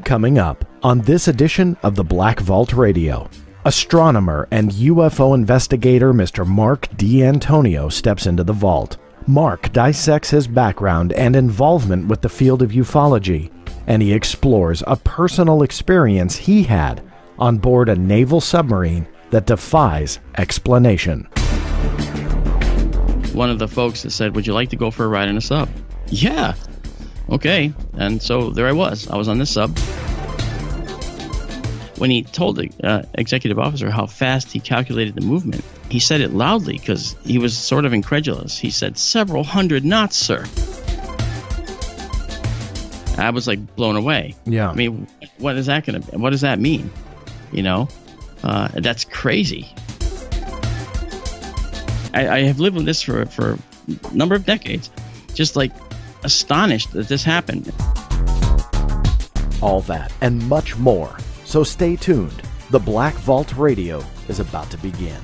Coming up on this edition of the Black Vault Radio, astronomer and UFO investigator Mr. Mark D'Antonio steps into the vault. Mark dissects his background and involvement with the field of ufology, and he explores a personal experience he had on board a naval submarine that defies explanation. One of the folks that said, "Would you like to go for a ride in a sub?" Yeah. Okay. And so there I was on this sub. When he told the executive officer how fast he calculated the movement, he said it loudly because he was sort of incredulous. He said, "Several hundred knots, sir." I was like blown away. Yeah. I mean, what does that mean? You know, that's crazy. I have lived with this for a number of decades, just like astonished that this happened. All that and much more. So stay tuned. The Black Vault Radio is about to begin.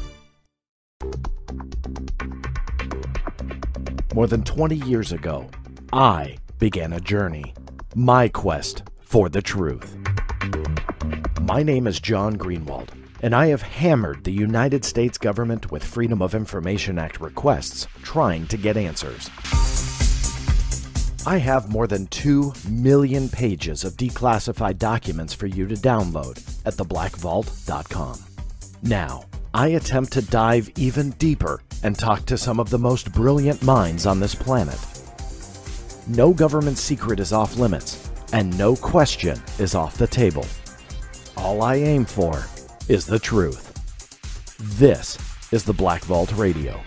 More than 20 years ago, I began a journey. My quest for the truth. My name is John Greenwald, and I have hammered the United States government with Freedom of Information Act requests trying to get answers. I have more than 2 million pages of declassified documents for you to download at theblackvault.com. Now, I attempt to dive even deeper and talk to some of the most brilliant minds on this planet. No government secret is off limits, and no question is off the table. All I aim for is the truth. This is the Black Vault Radio.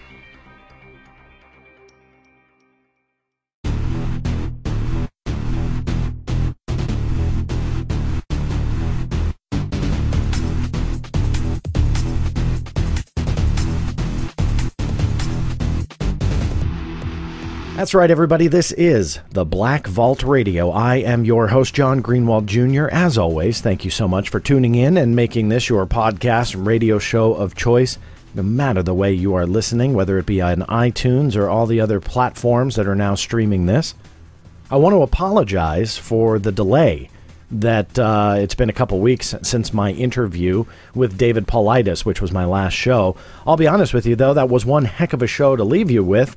That's right, everybody. This is the Black Vault Radio. I am your host, John Greenwald Jr. As always, thank you so much for tuning in and making this your podcast and radio show of choice, no matter the way you are listening, whether it be on iTunes or all the other platforms that are now streaming this. I want to apologize for the delay that it's been a couple weeks since my interview with David Paulides, which was my last show. I'll be honest with you, though, that was one heck of a show to leave you with.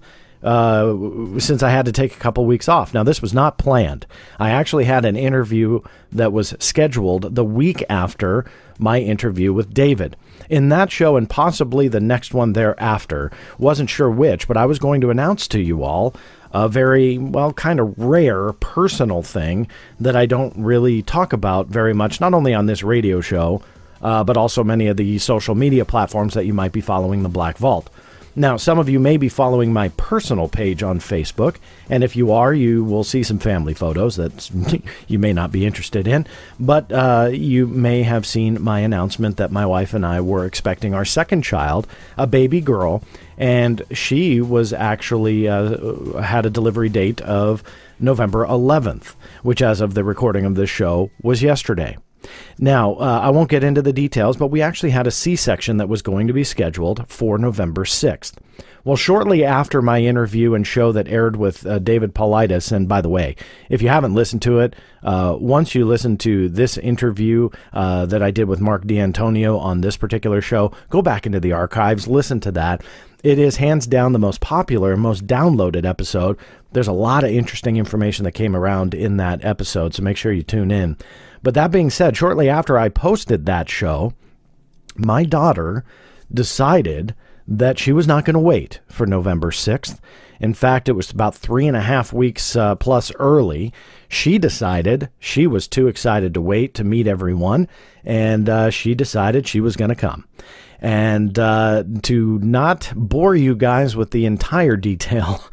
Since I had to take a couple weeks off. Now, this was not planned. I actually had an interview that was scheduled the week after my interview with David. In that show, and possibly the next one thereafter, wasn't sure which, but I was going to announce to you all a very, well, kind of rare personal thing that I don't really talk about very much, not only on this radio show, but also many of the social media platforms that you might be following the Black Vault. Now, some of you may be following my personal page on Facebook, and if you are, you will see some family photos that you may not be interested in, but you may have seen my announcement that my wife and I were expecting our second child, a baby girl, and she was actually had a delivery date of November 11th, which as of the recording of this show was yesterday. Now, I won't get into the details, but we actually had a C-section that was going to be scheduled for November 6th. Well, shortly after my interview and show that aired with David Paulides, and by the way, if you haven't listened to it, once you listen to this interview that I did with Mark D'Antonio on this particular show, go back into the archives, listen to that. It is hands down the most popular, most downloaded episode. There's a lot of interesting information that came around in that episode, so make sure you tune in. But that being said, shortly after I posted that show, my daughter decided that she was not going to wait for November 6th. In fact, it was about 3.5 weeks plus early. She decided she was too excited to wait to meet everyone, and she decided she was going to come. And to not bore you guys with the entire detail,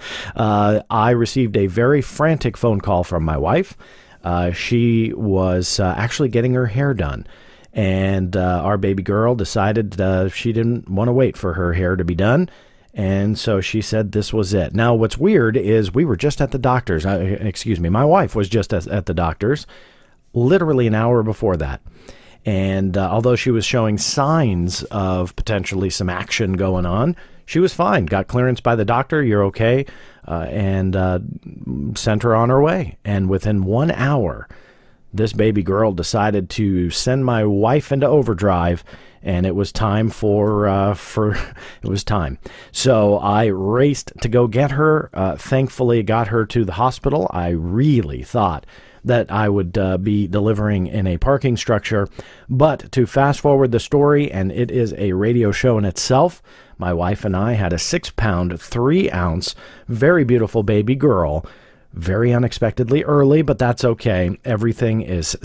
I received a very frantic phone call from my wife. She was actually getting her hair done, and our baby girl decided she didn't want to wait for her hair to be done, and so she said this was it. Now, what's weird is we were just at the doctor's. My wife was just at the doctor's literally an hour before that. And although she was showing signs of potentially some action going on, she was fine. Got clearance by the doctor. You're okay. And sent her on her way. And within 1 hour, this baby girl decided to send my wife into overdrive, and it was time it was time. So I raced to go get her. Thankfully, got her to the hospital. I really thought that I would be delivering in a parking structure. But to fast forward the story, and it is a radio show in itself, my wife and I had a 6-pound, 3-ounce, very beautiful baby girl. Very unexpectedly early, but that's okay. Everyone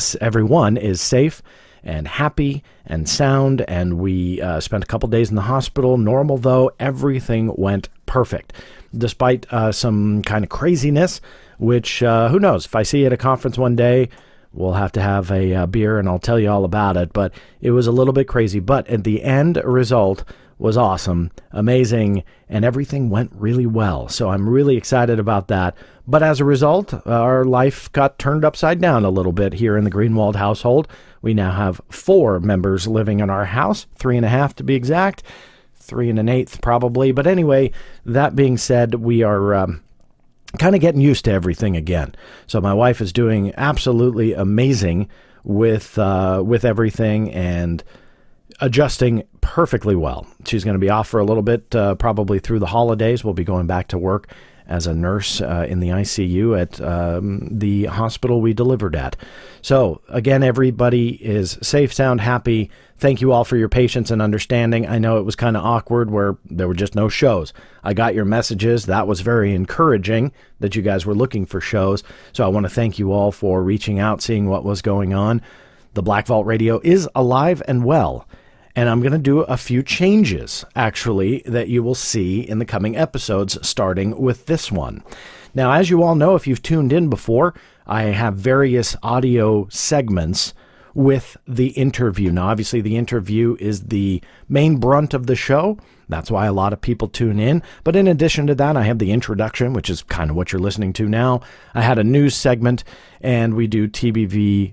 is safe and happy and sound, and we spent a couple days in the hospital. Normal, though, everything went perfect, despite some kind of craziness, which, who knows, if I see you at a conference one day, we'll have to have a beer, and I'll tell you all about it, but it was a little bit crazy. But at the end result was awesome, amazing, and everything went really well. So I'm really excited about that. But as a result, our life got turned upside down a little bit here in the Greenwald household. We now have 4 members living in our house, 3.5 to be exact, 3 1/8 probably. But anyway, that being said, we are kind of getting used to everything again. So my wife is doing absolutely amazing with everything and adjusting perfectly well. She's going to be off for a little bit, probably through the holidays. We'll be going back to work as a nurse in the ICU at the hospital we delivered at. So again, everybody is safe, sound, happy. Thank you all for your patience and understanding. I know it was kind of awkward where there were just no shows. I got your messages. That was very encouraging that you guys were looking for shows. So I want to thank you all for reaching out, seeing what was going on. The Black Vault Radio is alive and well. And I'm going to do a few changes, actually, that you will see in the coming episodes, starting with this one. Now, as you all know, if you've tuned in before, I have various audio segments with the interview. Now, obviously, the interview is the main brunt of the show. That's why a lot of people tune in. But in addition to that, I have the introduction, which is kind of what you're listening to now. I had a news segment, and we do TBV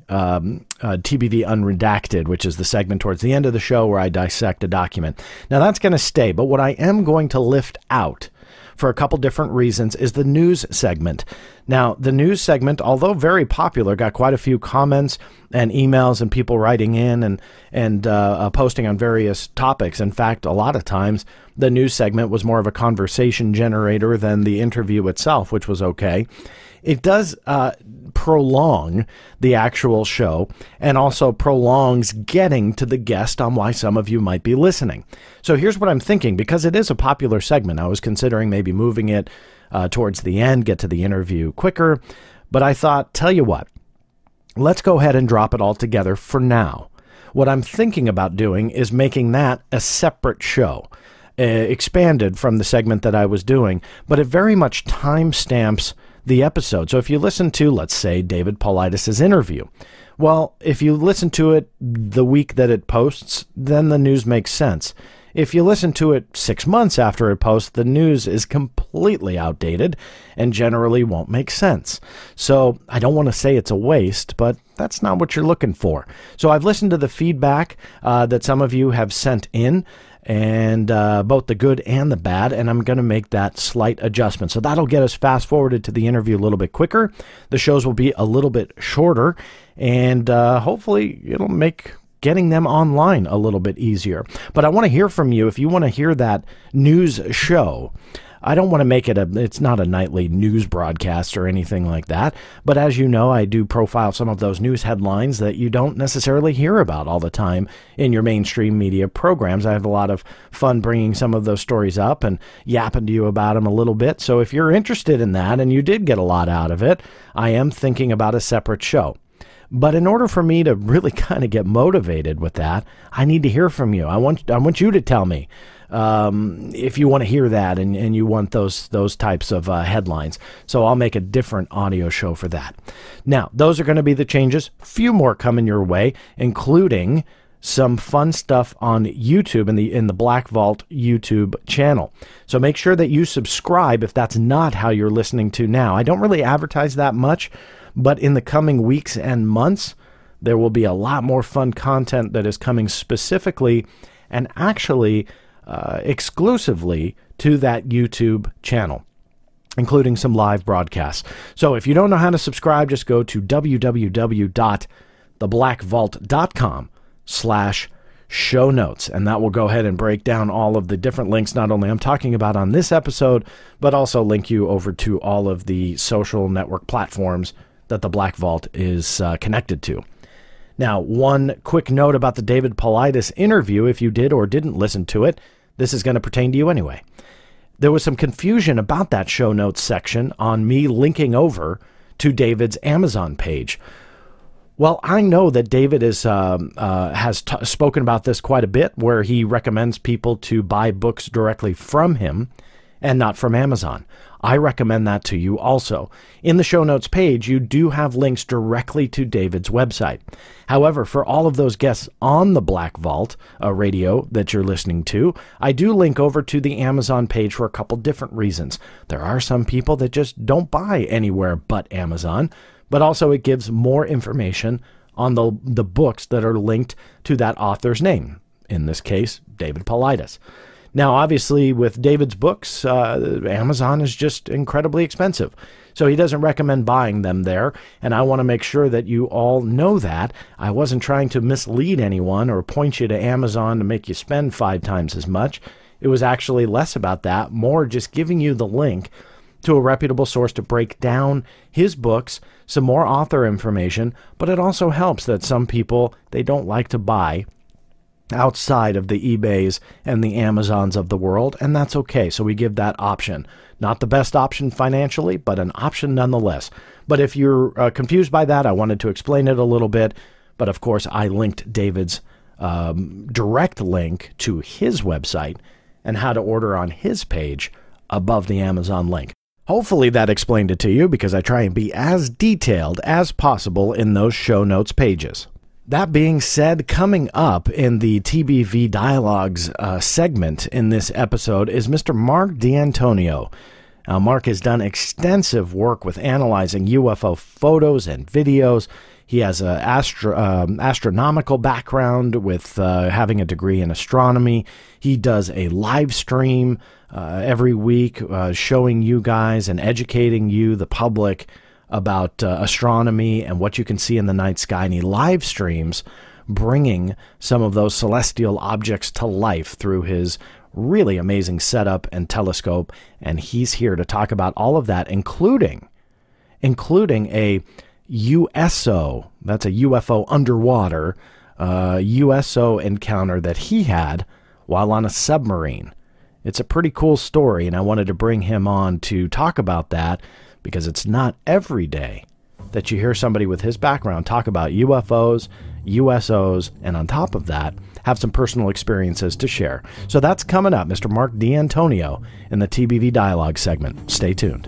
Unredacted, which is the segment towards the end of the show where I dissect a document. Now, that's going to stay, but what I am going to lift out for a couple different reasons is the news segment. Now, the news segment, although very popular, got quite a few comments and emails and people writing in and posting on various topics. In fact, a lot of times the news segment was more of a conversation generator than the interview itself, which was okay. It does prolong the actual show and also prolongs getting to the guest on why some of you might be listening. So here's what I'm thinking, because it is a popular segment. I was considering maybe moving it towards the end, get to the interview quicker. But I thought, tell you what, let's go ahead and drop it all together for now. What I'm thinking about doing is making that a separate show, expanded from the segment that I was doing, but it very much timestamps the episode. So if you listen to, let's say, David Paulides' interview, well, if you listen to it the week that it posts, then the news makes sense. If you listen to it 6 months after it posts, the news is completely outdated and generally won't make sense. So I don't want to say it's a waste, but that's not what you're looking for. So I've listened to the feedback that some of you have sent in, and both the good and the bad, and I'm going to make that slight adjustment. So that'll get us fast forwarded to the interview a little bit quicker. The shows will be a little bit shorter, and hopefully it'll make getting them online a little bit easier. But I want to hear from you if you want to hear that news show. I don't want to make it it's not a nightly news broadcast or anything like that. But as you know, I do profile some of those news headlines that you don't necessarily hear about all the time in your mainstream media programs. I have a lot of fun bringing some of those stories up and yapping to you about them a little bit. So if you're interested in that and you did get a lot out of it, I am thinking about a separate show. But in order for me to really kind of get motivated with that, I need to hear from you. I want you to tell me if you want to hear that and you want those types of headlines. So I'll make a different audio show for that. Now, those are going to be the changes. A few more coming your way, including some fun stuff on YouTube in the Black Vault YouTube channel. So make sure that you subscribe if that's not how you're listening to now. I don't really advertise that much, but in the coming weeks and months, there will be a lot more fun content that is coming specifically and actually exclusively to that YouTube channel. including some live broadcasts. So if you don't know how to subscribe, just go to www.theblackvault.com/show notes, and that will go ahead and break down all of the different links, not only I'm talking about on this episode, but also link you over to all of the social network platforms that the Black Vault is connected to. Now, one quick note about the David Paulides interview. If you did or didn't listen to it, this is going to pertain to you anyway. There was some confusion about that show notes section on me linking over to David's Amazon page. Well, I know that David has spoken about this quite a bit, where he recommends people to buy books directly from him and not from Amazon. I recommend that to you also. In the show notes page, you do have links directly to David's website. However, for all of those guests on the Black Vault radio that you're listening to, I do link over to the Amazon page for a couple different reasons. There are some people that just don't buy anywhere but Amazon, but also it gives more information on the books that are linked to that author's name, in this case, David Paulides. Now, obviously, with David's books, Amazon is just incredibly expensive. So he doesn't recommend buying them there, and I want to make sure that you all know that. I wasn't trying to mislead anyone or point you to Amazon to make you spend 5 times as much. It was actually less about that, more just giving you the link to a reputable source to break down his books, some more author information, but it also helps that some people, they don't like to buy outside of the eBays and the Amazons of the world, and that's okay. So we give that option. Not the best option financially, but an option nonetheless. But if you're confused by that, I wanted to explain it a little bit. But of course, I linked David's direct link to his website and how to order on his page above the Amazon link. Hopefully that explained it to you, because I try and be as detailed as possible in those show notes pages. That being said, coming up in the TBV Dialogues segment in this episode is Mr. Mark D'Antonio. Now, Mark has done extensive work with analyzing UFO photos and videos. He has an astronomical background with having a degree in astronomy. He does a live stream every week showing you guys and educating you, the public, about astronomy and what you can see in the night sky. And he live streams bringing some of those celestial objects to life through his really amazing setup and telescope. And he's here to talk about all of that, including a USO, that's a UFO underwater, USO encounter that he had while on a submarine. It's a pretty cool story, and I wanted to bring him on to talk about that, because it's not every day that you hear somebody with his background talk about UFOs, USOs, and on top of that, have some personal experiences to share. So that's coming up, Mr. Mark D'Antonio in the TBV Dialogue segment. Stay tuned.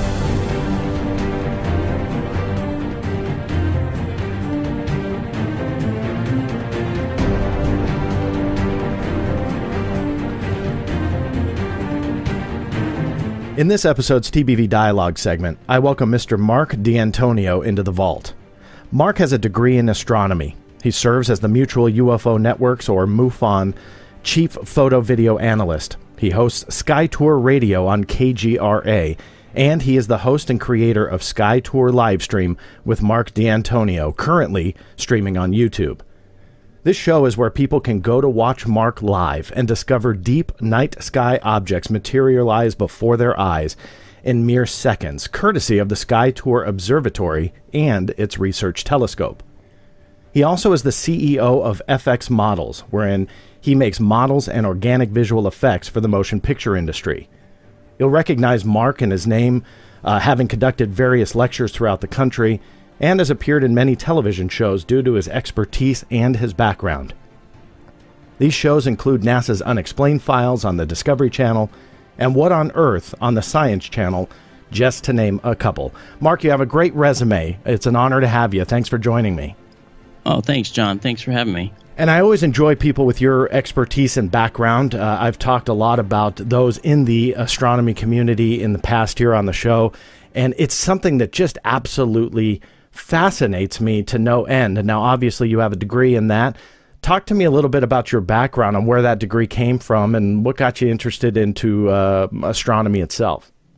In this episode's TBV Dialogue segment, I welcome Mr. Mark D'Antonio into the vault. Mark has a degree in astronomy. He serves as the Mutual UFO Networks, or MUFON, Chief Photo Video Analyst. He hosts Sky Tour Radio on KGRA, and he is the host and creator of Sky Tour Livestream with Mark D'Antonio, currently streaming on YouTube. This show is where people can go to watch Mark live and discover deep night sky objects materialize before their eyes in mere seconds, courtesy of the Sky Tour Observatory and its research telescope. He also is the CEO of FX Models, wherein he makes models and organic visual effects for the motion picture industry. You'll recognize Mark and his name, having conducted various lectures throughout the country, and has appeared in many television shows due to his expertise and his background. These shows include NASA's Unexplained Files on the Discovery Channel and What on Earth on the Science Channel, just to name a couple. Mark, you have a great resume. It's an honor to have you. Thanks for joining me. Oh, thanks, John. Thanks for having me. And I always enjoy people with your expertise and background. I've talked a lot about those in the astronomy community in the past here on the show, and it's something that just absolutely fascinates me to no end. And now, obviously, you have a degree in that. Talk to me a little bit about your background and where that degree came from and what got you interested into astronomy itself.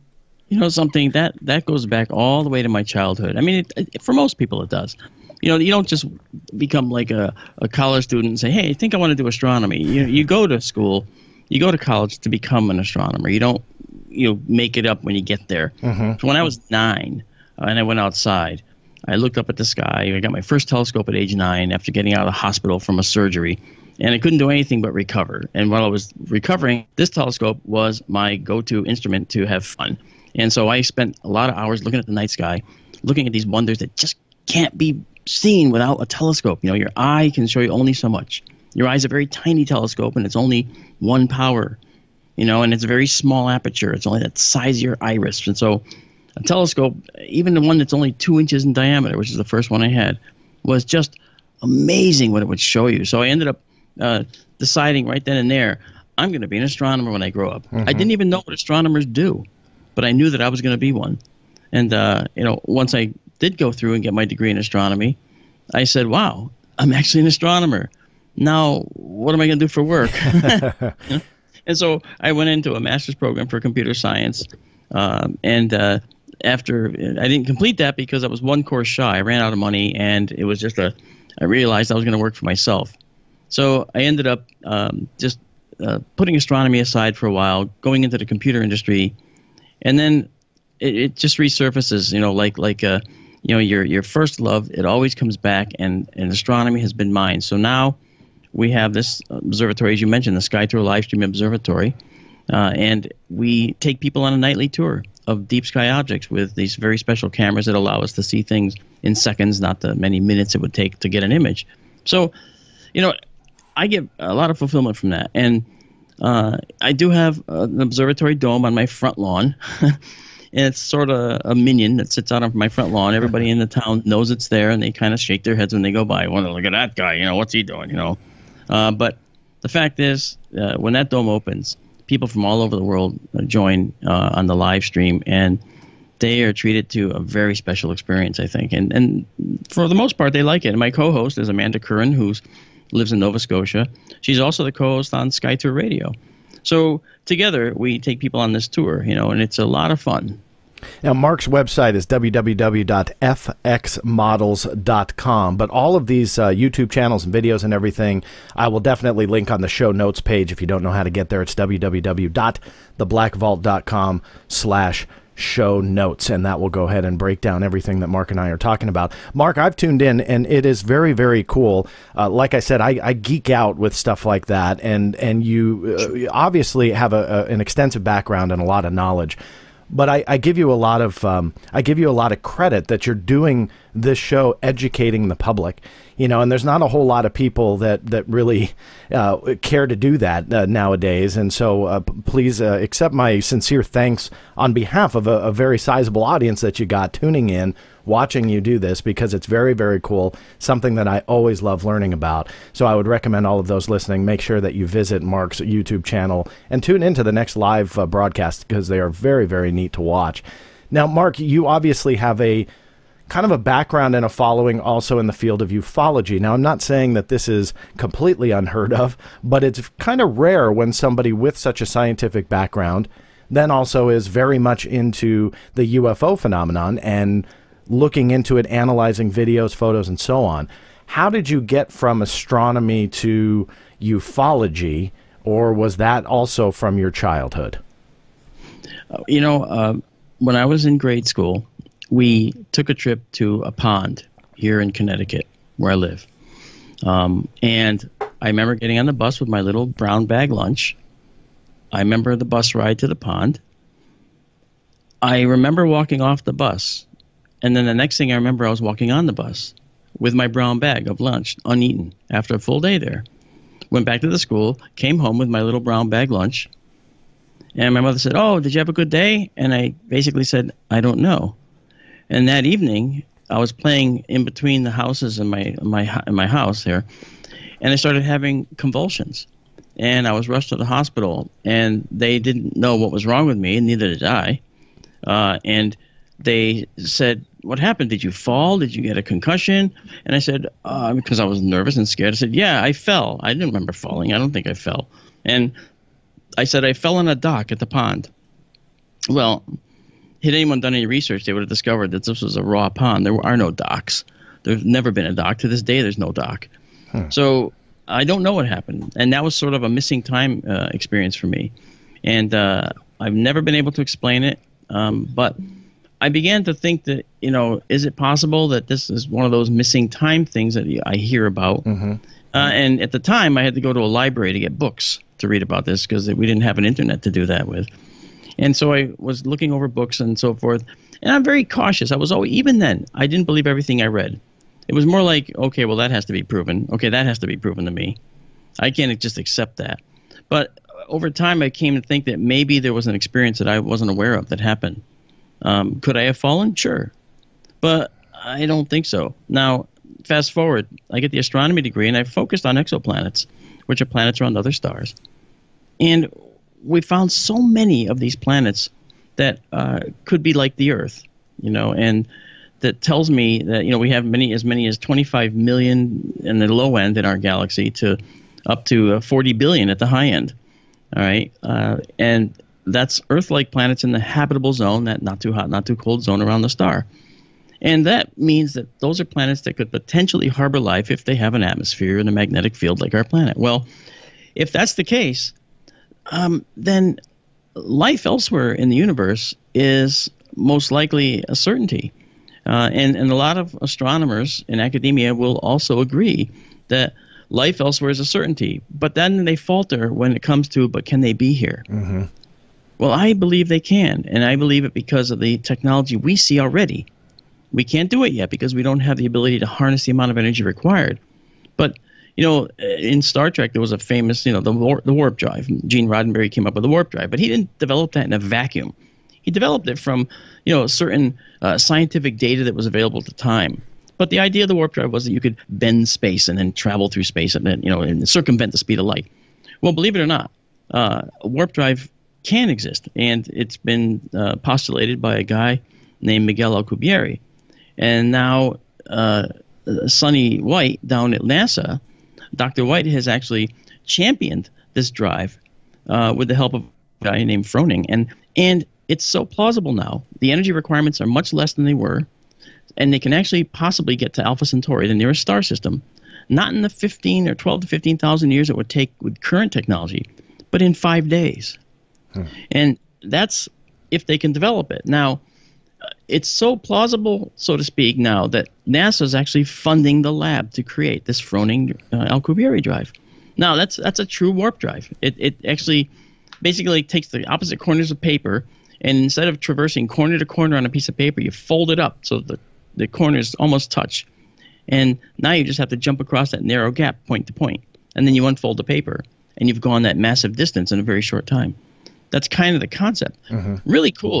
something that goes back all the way to my childhood. I mean, for most people it does. You don't just become like a college student and say, hey, I think I want to do astronomy. You go to school, you go to college to become an astronomer. You don't make it up when you get there. Mm-hmm. So when I was 9 and I went outside, I looked up at the sky. I got my first telescope at age 9 after getting out of the hospital from a surgery. And I couldn't do anything but recover. And while I was recovering, this telescope was my go-to instrument to have fun. And so I spent a lot of hours looking at the night sky, looking at these wonders that just can't be seen without a telescope. Your eye can show you only so much. Your eye is a very tiny telescope, and it's only one power, and it's a very small aperture. It's only that size of your iris. And so a telescope, even the one that's only 2 inches in diameter, which is the first one I had, was just amazing what it would show you. So I ended up deciding right then and there, I'm going to be an astronomer when I grow up. Mm-hmm. I didn't even know what astronomers do, but I knew that I was going to be one. And, once I did go through and get my degree in astronomy, I said, wow, I'm actually an astronomer. Now, what am I going to do for work? And so I went into a master's program for computer science. After I didn't complete that because I was one course shy. I ran out of money, and it was just I realized I was going to work for myself. So I ended up just putting astronomy aside for a while, going into the computer industry, and then it just resurfaces. Your first love. It always comes back, and astronomy has been mine. So now we have this observatory, as you mentioned, the SkyTour Livestream Observatory, and we take people on a nightly tour of deep sky objects with these very special cameras that allow us to see things in seconds, not the many minutes it would take to get an image. So, I get a lot of fulfillment from that. And I do have an observatory dome on my front lawn. And it's sort of a minion that sits out on my front lawn. Everybody in the town knows it's there, and they kind of shake their heads when they go by. Well, look at that guy. What's he doing? But the fact is, when that dome opens, people from all over the world join on the live stream, and they are treated to a very special experience, I think. And for the most part, they like it. And my co-host is Amanda Curran, who lives in Nova Scotia. She's also the co-host on SkyTour Radio. So together, we take people on this tour, and it's a lot of fun. Now, Mark's website is www.fxmodels.com, but all of these YouTube channels and videos and everything, I will definitely link on the show notes page. If you don't know how to get there, it's www.theblackvault.com/show notes, and that will go ahead and break down everything that Mark and I are talking about. Mark, I've tuned in, and it is very, very cool. Like I said, I geek out with stuff like that, and you obviously have an extensive background and a lot of knowledge. But I give you a lot of credit that you're doing this show, educating the public, and there's not a whole lot of people that really care to do that nowadays. And so please accept my sincere thanks on behalf of a very sizable audience that you got tuning in, watching you do this, because it's very, very cool, something that I always love learning about. So I would recommend all of those listening, make sure that you visit Mark's YouTube channel and tune into the next live broadcast, because they are very, very neat to watch. Now, Mark, you obviously have a kind of a background and a following also in the field of ufology. Now, I'm not saying that this is completely unheard of, but it's kind of rare when somebody with such a scientific background then also is very much into the UFO phenomenon and looking into it, analyzing videos, photos, and so on. How did you get from astronomy to ufology, or was that also from your childhood? When I was in grade school, we took a trip to a pond here in Connecticut, where I live. And I remember getting on the bus with my little brown bag lunch. I remember the bus ride to the pond. I remember walking off the bus. And then the next thing I remember, I was walking on the bus with my brown bag of lunch uneaten after a full day there. Went back to the school, came home with my little brown bag lunch. And my mother said, "Oh, did you have a good day?" And I basically said, "I don't know." And that evening, I was playing in between the houses in my house there, and I started having convulsions. And I was rushed to the hospital, and they didn't know what was wrong with me, and neither did I. And they said, "What happened? Did you fall? Did you get a concussion?" And I said, because I was nervous and scared, I said, "Yeah, I fell. I didn't remember falling. I don't think I fell." And I said, "I fell on a dock at the pond." Well, had anyone done any research, they would have discovered that this was a raw pond. There are no docks. There's never been a dock. To this day, there's no dock. So I don't know what happened. And that was sort of a missing time experience for me. And I've never been able to explain it. But I began to think that, is it possible that this is one of those missing time things that I hear about? And at the time, I had to go to a library to get books to read about this because we didn't have an internet to do that with. And so I was looking over books and so forth. And I'm very cautious. Even then, I didn't believe everything I read. It was more like, okay, well, that has to be proven. Okay, that has to be proven to me. I can't just accept that. But over time, I came to think that maybe there was an experience that I wasn't aware of that happened. Could I have fallen? Sure. But I don't think so. Now, fast forward, I get the astronomy degree, and I focused on exoplanets, which are planets around other stars. And we found so many of these planets that could be like the Earth, and that tells me that, we have as many as 25 million in the low end in our galaxy to up to 40 billion at the high end. All right. And that's Earth-like planets in the habitable zone, that not too hot, not too cold zone around the star. And that means that those are planets that could potentially harbor life if they have an atmosphere and a magnetic field like our planet. Well, if that's the case, then life elsewhere in the universe is most likely a certainty. And a lot of astronomers in academia will also agree that life elsewhere is a certainty. But then they falter when it comes to, but can they be here? Well, I believe they can, and I believe it because of the technology we see already. We can't do it yet because we don't have the ability to harness the amount of energy required. But, in Star Trek, there was a famous, the warp drive. Gene Roddenberry came up with the warp drive, but he didn't develop that in a vacuum. He developed it from, certain scientific data that was available at the time. But the idea of the warp drive was that you could bend space and then travel through space and then, and circumvent the speed of light. Well, believe it or not, a warp drive can exist, and it's been postulated by a guy named Miguel Alcubierre. And now Sonny White down at NASA, Dr. White has actually championed this drive with the help of a guy named Froning. And it's so plausible now. The energy requirements are much less than they were, and they can actually possibly get to Alpha Centauri, the nearest star system, not in the 15 or 12 to 15,000 years it would take with current technology, but in 5 days. And that's if they can develop it. Now, it's so plausible, so to speak, now that NASA is actually funding the lab to create this Froning Alcubierre drive. Now, that's a true warp drive. It actually basically takes the opposite corners of paper, and instead of traversing corner to corner on a piece of paper, you fold it up so the corners almost touch. And now you just have to jump across that narrow gap point to point, and then you unfold the paper, and you've gone that massive distance in a very short time. That's kind of the concept. Really cool,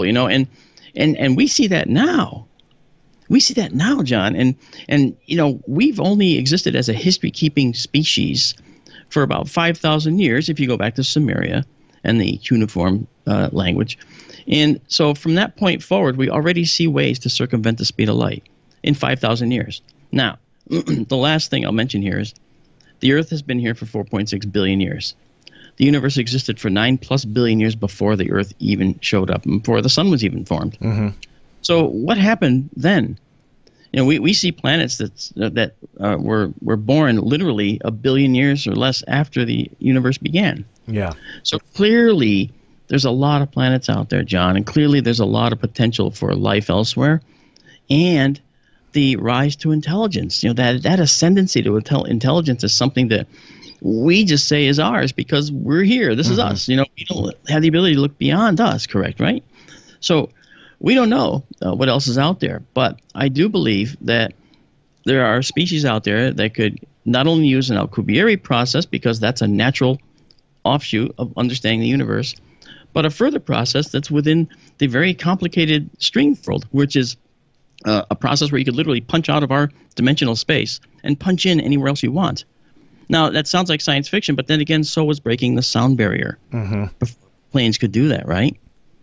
and we see that now. We see that now, John. And we've only existed as a history-keeping species for about 5,000 years, if you go back to Sumeria and the cuneiform language. And so from that point forward, we already see ways to circumvent the speed of light in 5,000 years. Now, the last thing I'll mention here is the Earth has been here for 4.6 billion years. The universe existed for 9+ billion years before the Earth even showed up, and before the sun was even formed. So what happened then? We see planets that were born literally a billion years or less after the universe began. Yeah. So clearly there's a lot of planets out there, John, and clearly there's a lot of potential for life elsewhere, and the rise to intelligence. That ascendancy to intelligence is something that we just say is ours because we're here. This is us. We don't have the ability to look beyond us, correct, right? So we don't know what else is out there, but I do believe that there are species out there that could not only use an Alcubierre process because that's a natural offshoot of understanding the universe, but a further process that's within the very complicated string world, which is a process where you could literally punch out of our dimensional space and punch in anywhere else you want. Now, that sounds like science fiction, but then again, so was breaking the sound barrier. Planes could do that, right?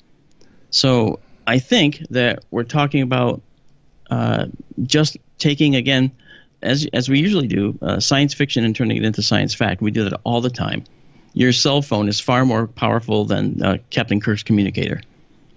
So I think that we're talking about just taking, again, as we usually do, science fiction and turning it into science fact. We do that all the time. Your cell phone is far more powerful than Captain Kirk's communicator.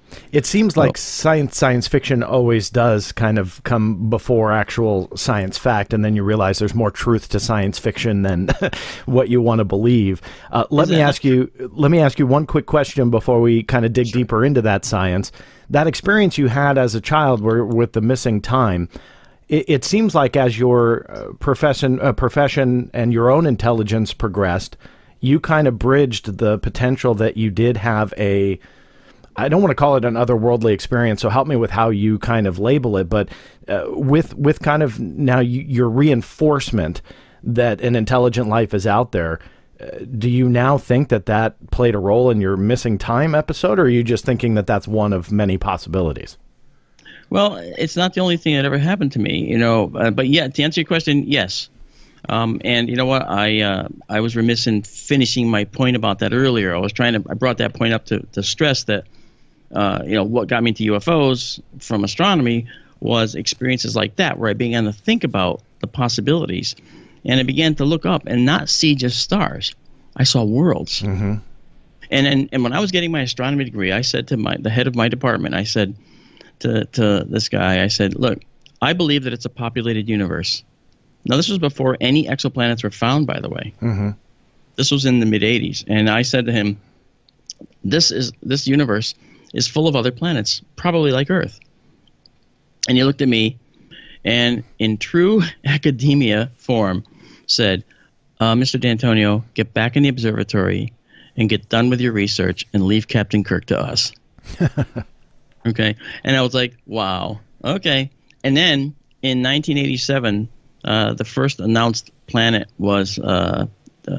It seems like science fiction always does kind of come before actual science fact, and then you realize there's more truth to science fiction than what you want to believe. Let me ask you one quick question before we kind of dig deeper into that science. That experience you had as a child with the missing time, it seems like as your profession and your own intelligence progressed, you kind of bridged the potential that you did have I don't want to call it an otherworldly experience, so help me with how you kind of label it, but with kind of now your reinforcement that an intelligent life is out there, do you now think that played a role in your missing time episode, or are you just thinking that that's one of many possibilities? Well, it's not the only thing that ever happened to me, but yeah, to answer your question, yes. And you know what? I was remiss in finishing my point about that earlier. I brought that point up to stress that, what got me into UFOs from astronomy was experiences like that, where I began to think about the possibilities, and I began to look up and not see just stars. I saw worlds. Mm-hmm. And when I was getting my astronomy degree, I said to the head of my department, I said to this guy, I said, look, I believe that it's a populated universe. Now, this was before any exoplanets were found, by the way. Mm-hmm. This was in the mid-'80s. And I said to him, this universe is full of other planets, probably like Earth. And he looked at me and in true academia form said, Mr. D'Antonio, get back in the observatory and get done with your research and leave Captain Kirk to us. Okay. And I was like, wow. Okay. And then in 1987, the first announced planet was the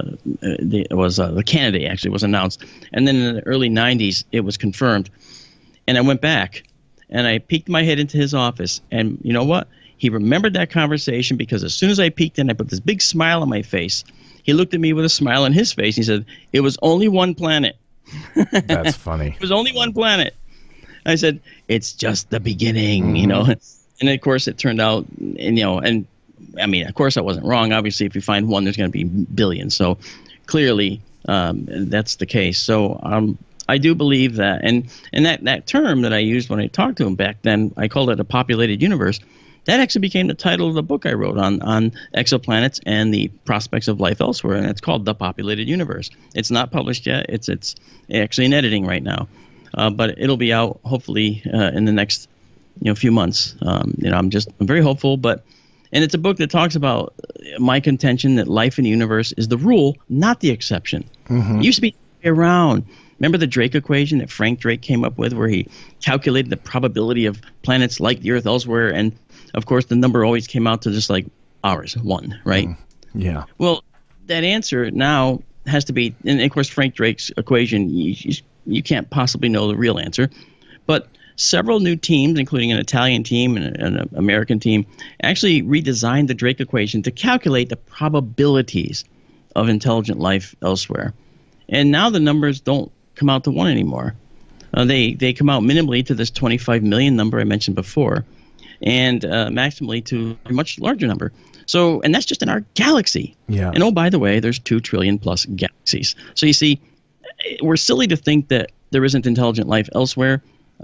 Canada actually was announced, and then in the early 90s it was confirmed. And I went back and I peeked my head into his office, and you know what? He remembered that conversation because as soon as I peeked in, I put this big smile on my face. He looked at me with a smile on his face. He said, "It was only one planet." That's funny. It was only one planet. I said, "It's just the beginning," And of course, it turned out, and I mean, of course, I wasn't wrong. Obviously, if you find one, there's going to be billions. So clearly, that's the case. So I do believe that. And that term that I used when I talked to him back then, I called it a populated universe. That actually became the title of the book I wrote on exoplanets and the prospects of life elsewhere, and it's called The Populated Universe. It's not published yet. It's actually in editing right now, but it'll be out hopefully in the next few months. I'm very hopeful, and it's a book that talks about my contention that life in the universe is the rule, not the exception. Mm-hmm. It used to be around. Remember the Drake equation that Frank Drake came up with, where he calculated the probability of planets like the Earth elsewhere, and of course the number always came out to just like ours, 1, right? Yeah. Well, that answer now has to be, and of course Frank Drake's equation, you can't possibly know the real answer, but several new teams, including an Italian team and an American team, actually redesigned the Drake equation to calculate the probabilities of intelligent life elsewhere. And now the numbers don't come out to 1 anymore. They come out minimally to this 25 million number I mentioned before, and maximally to a much larger number. So, and that's just in our galaxy. Yeah. And oh, by the way, there's 2 trillion plus galaxies. So you see, we're silly to think that there isn't intelligent life elsewhere.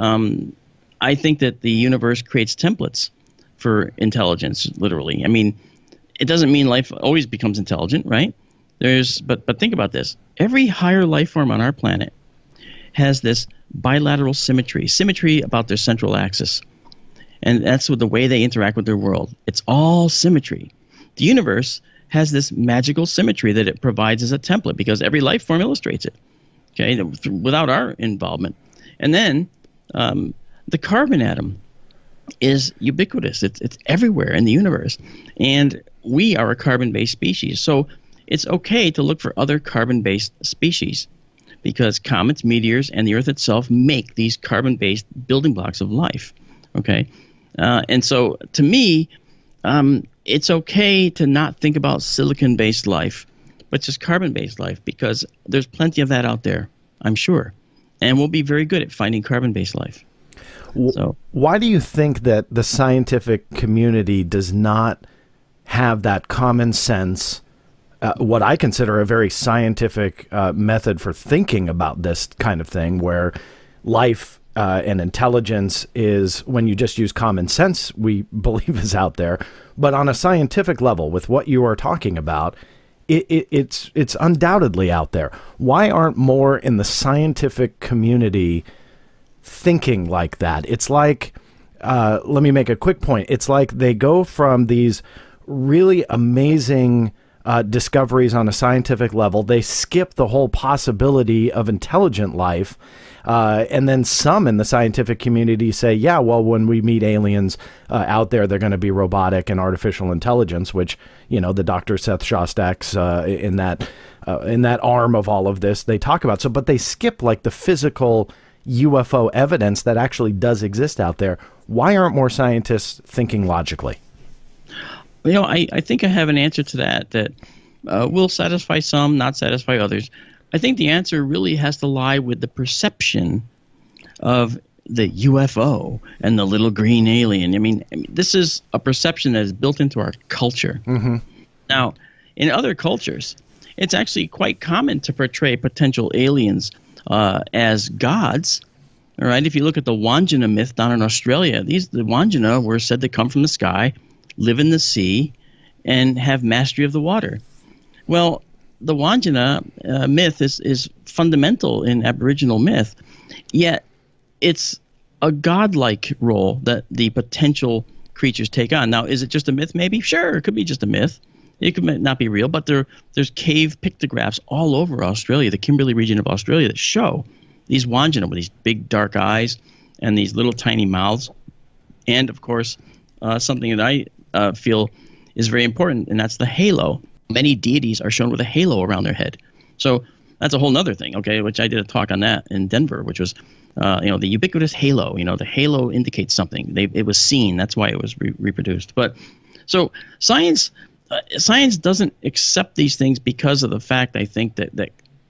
I think that the universe creates templates for intelligence, literally. I mean, it doesn't mean life always becomes intelligent, right? But think about this. Every higher life form on our planet has this bilateral symmetry about their central axis. And that's with the way they interact with their world. It's all symmetry. The universe has this magical symmetry that it provides as a template because every life form illustrates it, okay, without our involvement. And then the carbon atom is ubiquitous. It's everywhere in the universe. And we are a carbon-based species. So it's okay to look for other carbon-based species because comets, meteors, and the Earth itself make these carbon-based building blocks of life, okay? And so to me, it's okay to not think about silicon-based life, but just carbon-based life because there's plenty of that out there, I'm sure. And we'll be very good at finding carbon-based life. So, why do you think that the scientific community does not have that common sense, what I consider a very scientific method for thinking about this kind of thing, where life and intelligence is, when you just use common sense, we believe is out there. But on a scientific level, with what you are talking about, it's undoubtedly out there. Why aren't more in the scientific community thinking like that? It's like, let me make a quick point. It's like they go from these really amazing discoveries on a scientific level. They skip the whole possibility of intelligent life. And then some in the scientific community say, yeah, well, when we meet aliens out there, they're going to be robotic and artificial intelligence, which, the Dr. Seth Shostak's in that arm of all of this, they talk about. So, but they skip like the physical UFO evidence that actually does exist out there. Why aren't more scientists thinking logically? I think I have an answer to that will satisfy some, not satisfy others. I think the answer really has to lie with the perception of the UFO and the little green alien. I mean, this is a perception that is built into our culture. Mm-hmm. Now, in other cultures, it's actually quite common to portray potential aliens as gods. All right, if you look at the Wandjina myth down in Australia, the Wandjina were said to come from the sky, live in the sea, and have mastery of the water. Well, the Wandjina myth is fundamental in Aboriginal myth, yet it's a godlike role that the potential creatures take on. Now, is it just a myth? Maybe. Sure, it could be just a myth. It could not be real, but there's cave pictographs all over Australia, the Kimberley region of Australia, that show these Wandjina with these big dark eyes and these little tiny mouths. And, of course, something that I feel is very important, and that's the halo. Many deities are shown with a halo around their head. So that's a whole other thing, okay, which I did a talk on that in Denver, which was, the ubiquitous halo. The halo indicates something. It was seen. That's why it was reproduced. But so science doesn't accept these things because of the fact, I think, that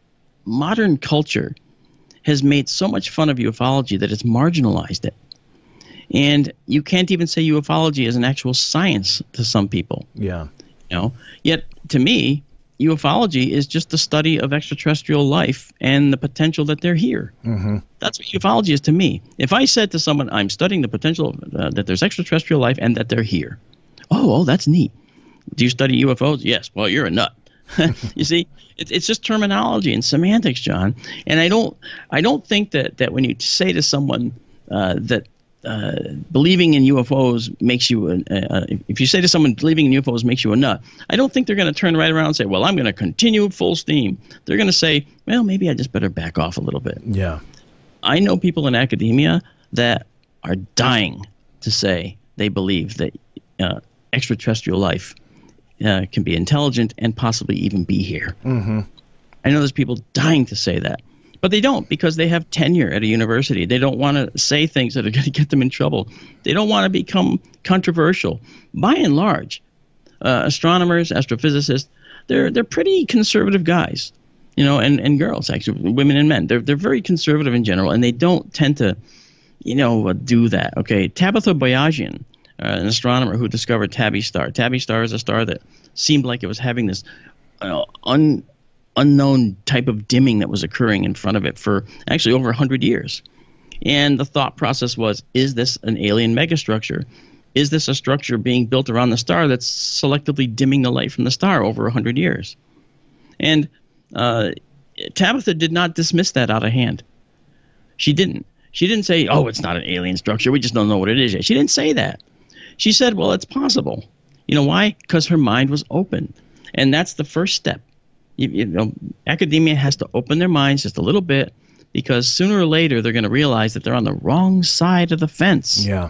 modern culture has made so much fun of ufology that it's marginalized it. And you can't even say ufology is an actual science to some people. Yeah. Yet to me, ufology is just the study of extraterrestrial life and the potential that they're here. Mm-hmm. That's what ufology is to me. If I said to someone, I'm studying the potential that there's extraterrestrial life and that they're here. Oh, that's neat. Do you study UFOs? Yes. Well, you're a nut. You see, it's just terminology and semantics, John. And I don't think that when you say to someone that believing in UFOs makes you if you say to someone believing in UFOs makes you a nut, I don't think they're going to turn right around and say, well, I'm going to continue full steam. They're going to say, well, maybe I just better back off a little bit. Yeah. I know people in academia that are dying to say they believe that extraterrestrial life can be intelligent and possibly even be here. Mm-hmm. I know there's people dying to say that. But they don't, because they have tenure at a university. They don't want to say things that are going to get them in trouble. They don't want to become controversial. By and large, astronomers, astrophysicists, they're pretty conservative guys, and girls, actually, women and men. They're very conservative in general, and they don't tend to, do that. Okay, Tabitha Boyajian, an astronomer who discovered Tabby Star. Tabby Star is a star that seemed like it was having this unknown type of dimming that was occurring in front of it for actually over 100 years. And the thought process was, is this an alien megastructure? Is this a structure being built around the star that's selectively dimming the light from the star over 100 years? And Tabitha did not dismiss that out of hand. She didn't. She didn't say, oh, it's not an alien structure, we just don't know what it is yet. She didn't say that. She said, well, it's possible. You know why? Because her mind was open. And that's the first step. Academia has to open their minds just a little bit, because sooner or later they're going to realize that they're on the wrong side of the fence. Yeah.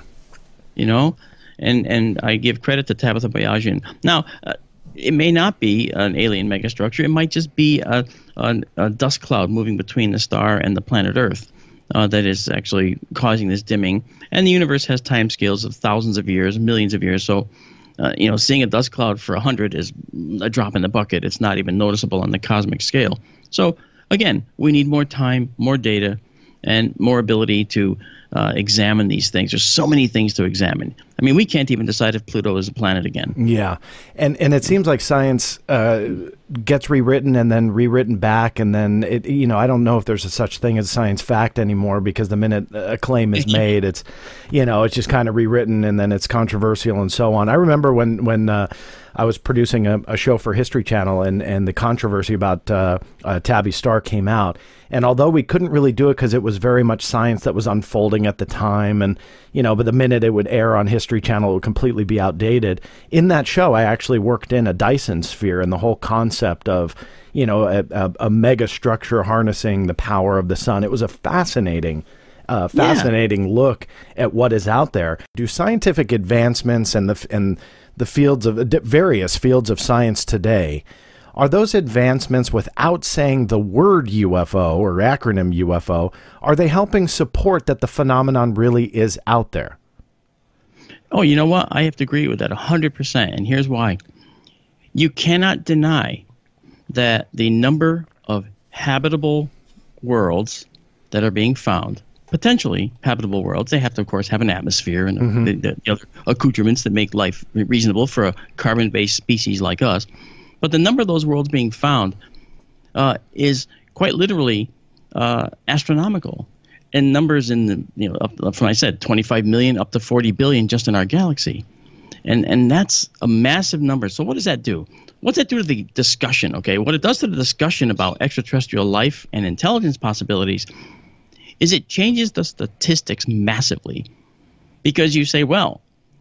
And I give credit to Tabitha Boyajian. Now, it may not be an alien megastructure. It might just be a dust cloud moving between the star and the planet Earth that is actually causing this dimming. And the universe has time scales of thousands of years, millions of years. So seeing a dust cloud for 100 is a drop in the bucket. It's not even noticeable on the cosmic scale. So, again, we need more time, more data, and more ability to examine these things. There's so many things to examine. I mean, we can't even decide if Pluto is a planet again. Yeah. And it seems like science gets rewritten and then rewritten back. And then, I don't know if there's a such thing as science fact anymore, because the minute a claim is made, it's just kind of rewritten and then it's controversial and so on. I remember when I was producing a show for History Channel and the controversy about Tabby Star came out. And although we couldn't really do it because it was very much science that was unfolding at the time, and, but the minute it would air on History Channel, it would completely be outdated. In that show, I actually worked in a Dyson sphere and the whole concept of, a mega structure harnessing the power of the sun. It was a fascinating look at what is out there. Do scientific advancements and the fields of various fields of science today, are those advancements, without saying the word UFO or acronym UFO, are they helping support that the phenomenon really is out there? Oh, you know what? I have to agree with that 100%. And here's why. You cannot deny that the number of habitable worlds that are being found, potentially habitable worlds, they have to, of course, have an atmosphere and the other accoutrements that make life reasonable for a carbon-based species like us. But the number of those worlds being found is quite literally astronomical. And numbers in the, up from I said 25 million up to 40 billion just in our galaxy. And that's a massive number. So what does that do? What's that do to the discussion? Okay, what it does to the discussion about extraterrestrial life and intelligence possibilities is it changes the statistics massively. Because you say, well,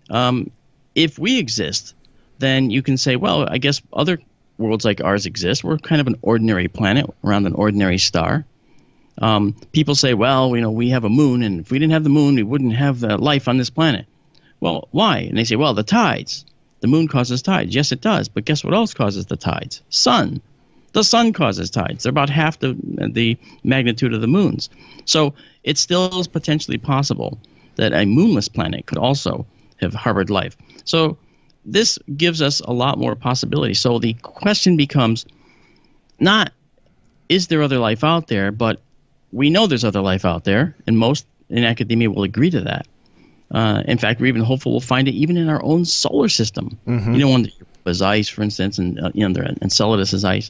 if we exist, then you can say, well, I guess other worlds like ours exist. We're kind of an ordinary planet around an ordinary star. People say, well, we have a moon, and if we didn't have the moon, we wouldn't have life on this planet. Well, why? And they say, well, the tides. The moon causes tides. Yes, it does. But guess what else causes the tides? Sun. The sun causes tides. They're about half the magnitude of the moon's. So it still is potentially possible that a moonless planet could also have harbored life. So this gives us a lot more possibility. So the question becomes not, is there other life out there, but we know there's other life out there, and most in academia will agree to that. In fact, we're even hopeful we'll find it even in our own solar system. Under Europa's ice, for instance, and under Enceladus's ice.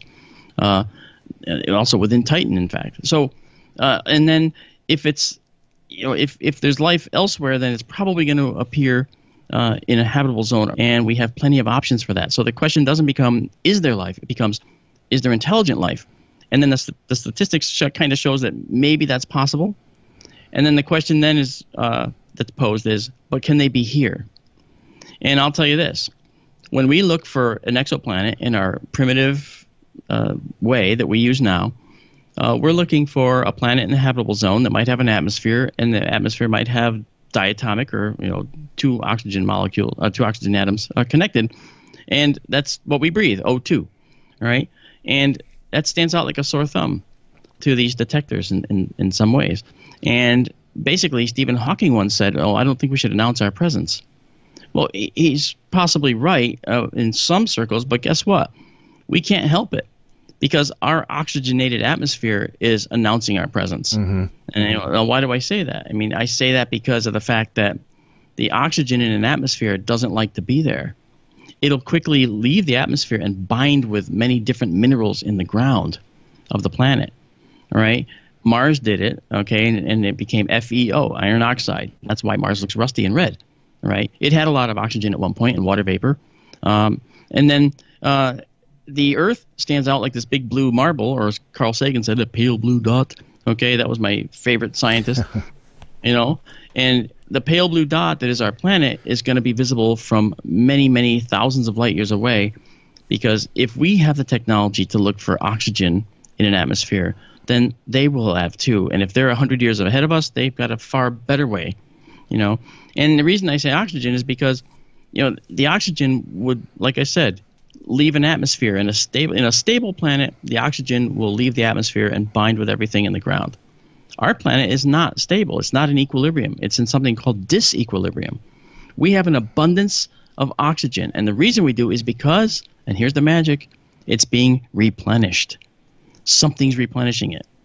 Also within Titan, in fact. So, and then if it's, if there's life elsewhere, then it's probably going to appear in a habitable zone, and we have plenty of options for that. So the question doesn't become, is there life? It becomes, is there intelligent life? And then the statistics kind of shows that maybe that's possible. And then the question then is that's posed is, but can they be here? And I'll tell you this. When we look for an exoplanet in our primitive way that we use now, we're looking for a planet in the habitable zone that might have an atmosphere, and the atmosphere might have diatomic or two oxygen atoms connected, and that's what we breathe, O2, right? And that stands out like a sore thumb to these detectors in some ways. And basically, Stephen Hawking once said, I don't think we should announce our presence. Well, he's possibly right in some circles, but guess what? We can't help it because our oxygenated atmosphere is announcing our presence. And why do I say that? I mean, I say that because of the fact that the oxygen in an atmosphere doesn't like to be there. It'll quickly leave the atmosphere and bind with many different minerals in the ground of the planet. All right? Mars did it, okay, and it became FeO, iron oxide. That's why Mars looks rusty and red, right? It had a lot of oxygen at one point and water vapor. And then the Earth stands out like this big blue marble, or as Carl Sagan said, a pale blue dot. Okay, that was my favorite scientist, And the pale blue dot that is our planet is going to be visible from many, many thousands of light years away, because if we have the technology to look for oxygen in an atmosphere, then they will have too. And if they're 100 years ahead of us, they've got a far better way, And the reason I say oxygen is because, the oxygen would, like I said, leave an atmosphere. In a stable planet, the oxygen will leave the atmosphere and bind with everything in the ground. Our planet is not stable. It's not in equilibrium. It's in something called disequilibrium. We have an abundance of oxygen. And the reason we do is because, and here's the magic, it's being replenished. Something's replenishing it.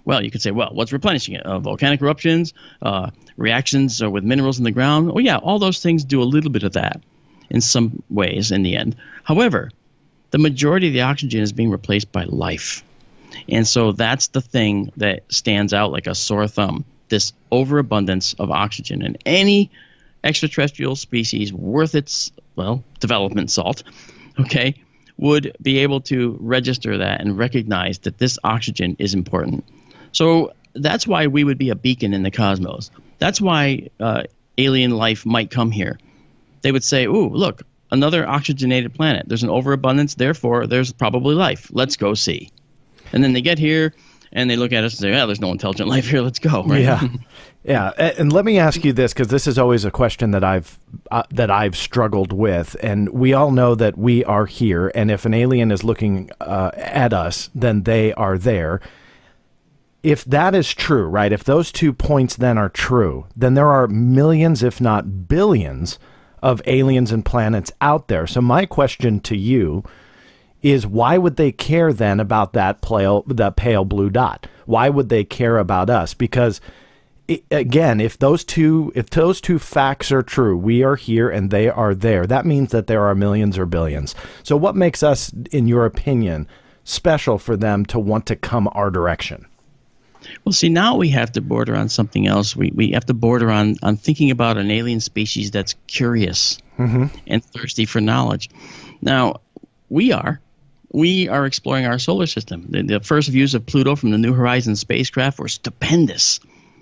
Well, you could say, well, what's replenishing it? Volcanic eruptions, reactions with minerals in the ground. Oh, yeah, all those things do a little bit of that in some ways in the end. However, the majority of the oxygen is being replaced by life. And so that's the thing that stands out like a sore thumb, this overabundance of oxygen. And any extraterrestrial species worth its, development salt, okay, would be able to register that and recognize that this oxygen is important. So that's why we would be a beacon in the cosmos. That's why alien life might come here. They would say, ooh, look, another oxygenated planet. There's an overabundance, therefore there's probably life. Let's go see. And then they get here and they look at us and say, yeah, there's no intelligent life here. Let's go. Right? Yeah. Yeah. And let me ask you this, because this is always a question that I've struggled with. And we all know that we are here. And if an alien is looking at us, then they are there. If that is true, right, if those 2 points then are true, then there are millions, if not billions, of aliens and planets out there. So my question to you is, why would they care then about that pale blue dot? Why would they care about us? Because again, if those two facts are true, we are here and they are there, that means that there are millions or billions. So what makes us, in your opinion, special for them to want to come our direction? Well, see, now we have to border on something else. We have to border on thinking about an alien species that's curious and thirsty for knowledge. Now, we are exploring our solar system. The first views of Pluto from the New Horizons spacecraft were stupendous,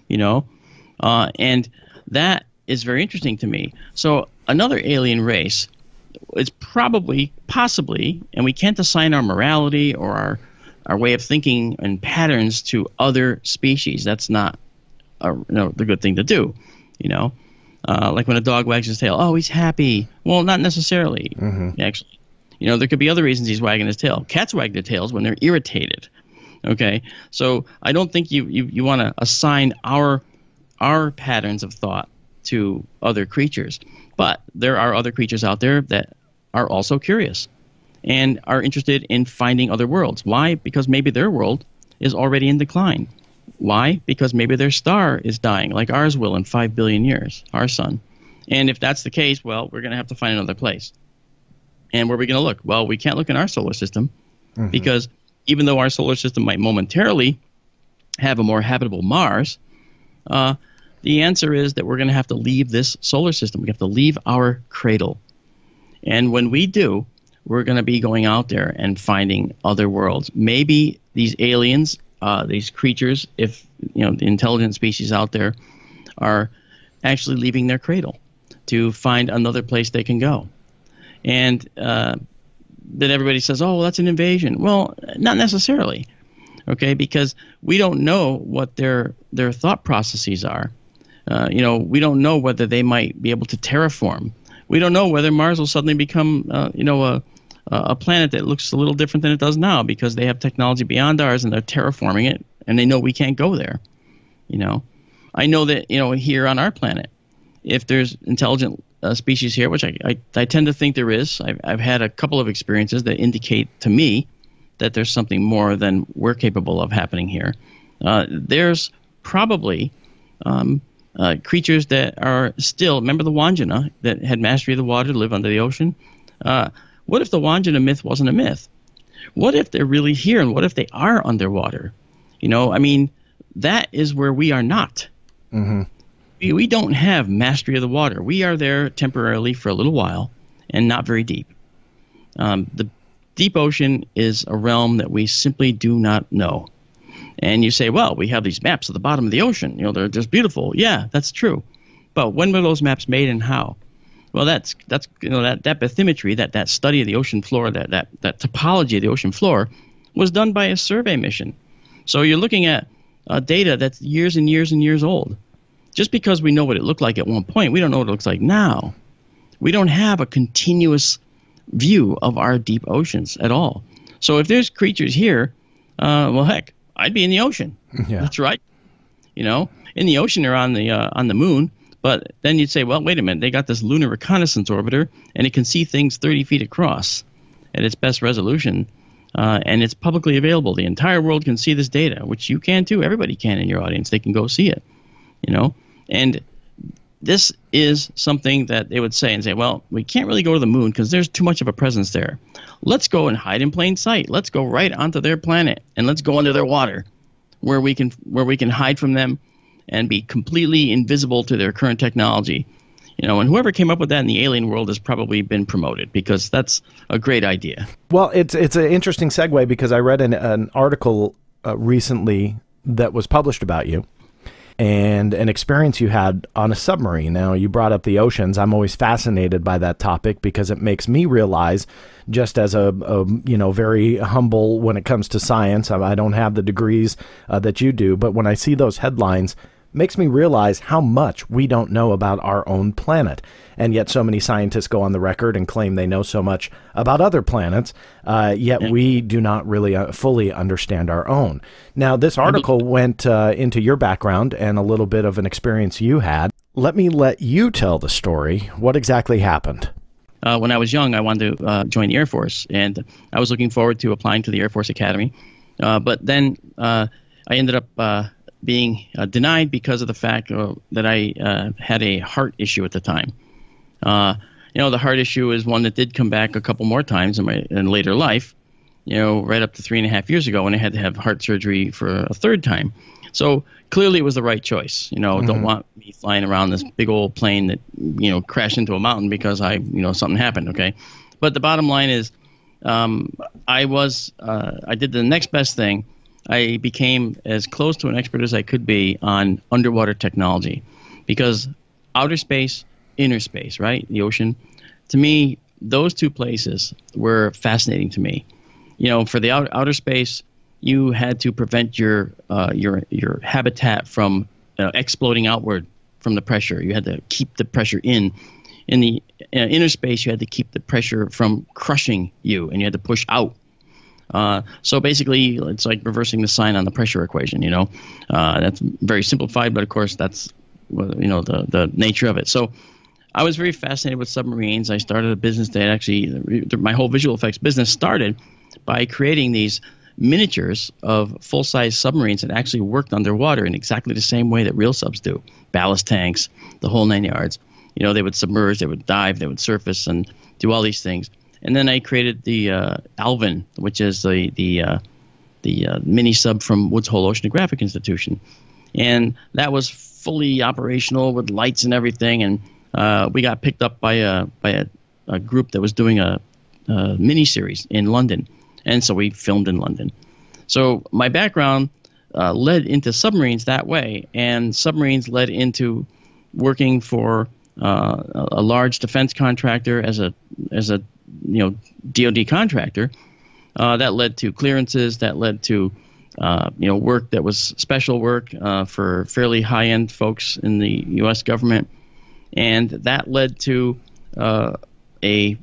and that is very interesting to me. So another alien race is possibly, and we can't assign our morality or our way of thinking and patterns to other species. That's not the good thing to do, like when a dog wags his tail. Oh, he's happy. Well, not necessarily, actually. There could be other reasons he's wagging his tail. Cats wag their tails when they're irritated. Okay, so I don't think you want to assign our patterns of thought to other creatures. But there are other creatures out there that are also curious and are interested in finding other worlds. Why? Because maybe their world is already in decline. Why? Because maybe their star is dying, like ours will in 5 billion years, our sun. And if that's the case, well, we're going to have to find another place. And where are we going to look? Well, we can't look in our solar system because even though our solar system might momentarily have a more habitable Mars, the answer is that we're going to have to leave this solar system. We have to leave our cradle. And when we do, we're going to be going out there and finding other worlds. Maybe these aliens, these creatures, if the intelligent species out there, are actually leaving their cradle to find another place they can go. And then everybody says, oh, well, that's an invasion. Well, not necessarily, okay, because we don't know what their thought processes are. We don't know whether they might be able to terraform. We don't know whether Mars will suddenly become, a planet that looks a little different than it does now because they have technology beyond ours and they're terraforming it, and they know we can't go there. I know that here on our planet, if there's intelligent species here, which I tend to think there is, I've had a couple of experiences that indicate to me that there's something more than we're capable of happening here. There's probably creatures that are still, remember the Wandjina that had mastery of the water to live under the ocean? What if the Wandjina myth wasn't a myth? What if they're really here, and what if they are underwater? That is where we are not. We don't have mastery of the water. We are there temporarily for a little while and not very deep. The deep ocean is a realm that we simply do not know. And you say, well, we have these maps at the bottom of the ocean. They're just beautiful. Yeah, that's true. But when were those maps made and how? Well, that's that bathymetry, that study of the ocean floor, that topology of the ocean floor was done by a survey mission. So you're looking at data that's years and years and years old. Just because we know what it looked like at one point, we don't know what it looks like now. We don't have a continuous view of our deep oceans at all. So if there's creatures here, well, heck, I'd be in the ocean. Yeah. That's right. In the ocean or on the moon. But then you'd say, well, wait a minute. They got this lunar reconnaissance orbiter, and it can see things 30 feet across at its best resolution. and it's publicly available. The entire world can see this data, which you can too. Everybody can in your audience. They can go see it, And this is something that they would say, well, we can't really go to the moon because there's too much of a presence there. Let's go and hide in plain sight. Let's go right onto their planet, and let's go under their water, where we can hide from them and be completely invisible to their current technology. And whoever came up with that in the alien world has probably been promoted, because that's a great idea. Well, it's an interesting segue, because I read an article recently that was published about you and an experience you had on a submarine. Now, you brought up the oceans. I'm always fascinated by that topic, because it makes me realize, just as a very humble when it comes to science, I don't have the degrees that you do, but when I see those headlines, makes me realize how much we don't know about our own planet. And yet so many scientists go on the record and claim they know so much about other planets, yet we do not really fully understand our own. Now, this article went into your background and a little bit of an experience you had. Let you tell the story. What exactly happened? When I was young, I wanted to join the Air Force, and I was looking forward to applying to the Air Force Academy. But then I ended up being denied because of the fact that I had a heart issue at the time. The heart issue is one that did come back a couple more times in later life, right up to 3.5 years ago, when I had to have heart surgery for a third time. So clearly it was the right choice. Don't want me flying around this big old plane that, crashed into a mountain because something happened, okay? But the bottom line is I did the next best thing. I became as close to an expert as I could be on underwater technology, because outer space, inner space, right? The ocean. To me, those two places were fascinating to me. For the outer space, you had to prevent your habitat from exploding outward from the pressure. You had to keep the pressure in. In the inner space, you had to keep the pressure from crushing you, and you had to push out. So basically, it's like reversing the sign on the pressure equation. That's very simplified, but of course that's the nature of it. So I was very fascinated with submarines. I started a business that actually, my whole visual effects business started by creating these miniatures of full-size submarines that actually worked underwater in exactly the same way that real subs do. Ballast tanks, the whole 9 yards. They would submerge, they would dive, they would surface, and do all these things. And then I created the Alvin, which is the mini sub from Woods Hole Oceanographic Institution, and that was fully operational with lights and everything. And we got picked up by a group that was doing a mini series in London, and so we filmed in London. So my background led into submarines that way, and submarines led into working for a large defense contractor as a DoD contractor. That led to clearances, that led to work that was special work for fairly high-end folks in the U.S. government, and that led to a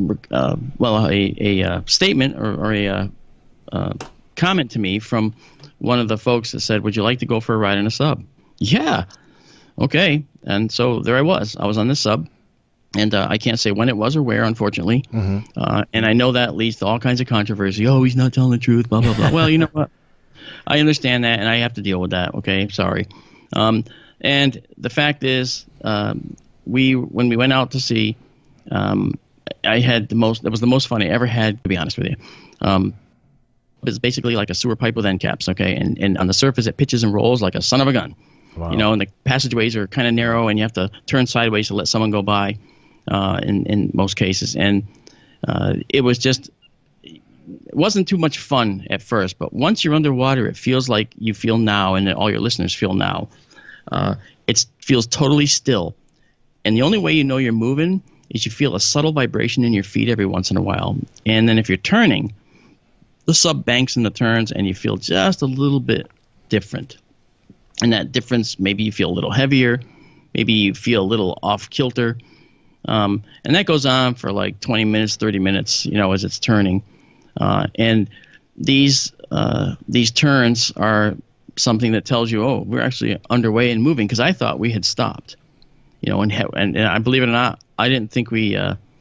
statement or a comment to me from one of the folks that said, "Would you like to go for a ride in a sub?" Yeah, okay. And so there I was on this sub. And I can't say when it was or where, unfortunately. Mm-hmm. And I know that leads to all kinds of controversy. Oh, he's not telling the truth, blah, blah, blah. Well, you know what? I understand that, and I have to deal with that. Okay, sorry. And the fact is, when we went out to sea, I had it was the most fun I ever had, to be honest with you. It's basically like a sewer pipe with end caps, okay? And on the surface, it pitches and rolls like a son of a gun. Wow. And the passageways are kind of narrow, and you have to turn sideways to let someone go by. In most cases, and it wasn't too much fun at first, but once you're underwater, it feels like you feel now, and all your listeners feel now. It feels totally still, and the only way you know you're moving is you feel a subtle vibration in your feet every once in a while, and then if you're turning, the sub banks in the turns, and you feel just a little bit different, and that difference, maybe you feel a little heavier, maybe you feel a little off kilter. And that goes on for like 20 minutes, 30 minutes, as it's turning. And these turns are something that tells you, oh, we're actually underway and moving, because I thought we had stopped. And I believe it or not, I didn't think we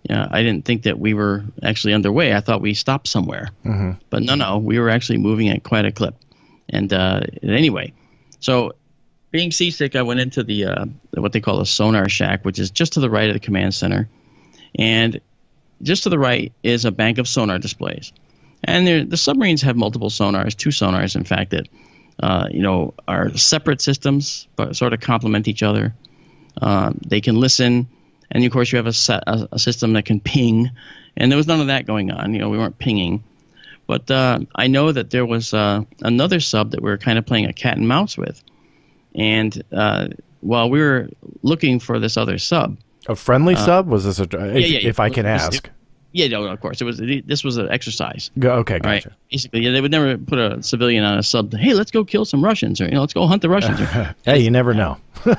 I didn't think that we were actually underway. I thought we stopped somewhere. But no, we were actually moving at quite a clip. And anyway, so being seasick, I went into the what they call a sonar shack, which is just to the right of the command center. And just to the right is a bank of sonar displays. And the submarines have multiple sonars, 2 sonars, in fact, that are separate systems but sort of complement each other. They can listen. And, of course, you have a system that can ping. And there was none of that going on. We weren't pinging. But I know that there was another sub that we were kind of playing a cat and mouse with. And while we were looking for this other sub. A friendly sub? Was this if I can ask? No, of course. This was an exercise. Okay, gotcha. Right? Basically, they would never put a civilian on a sub. Hey, let's go kill some Russians, or let's go hunt the Russians. Hey, you never know.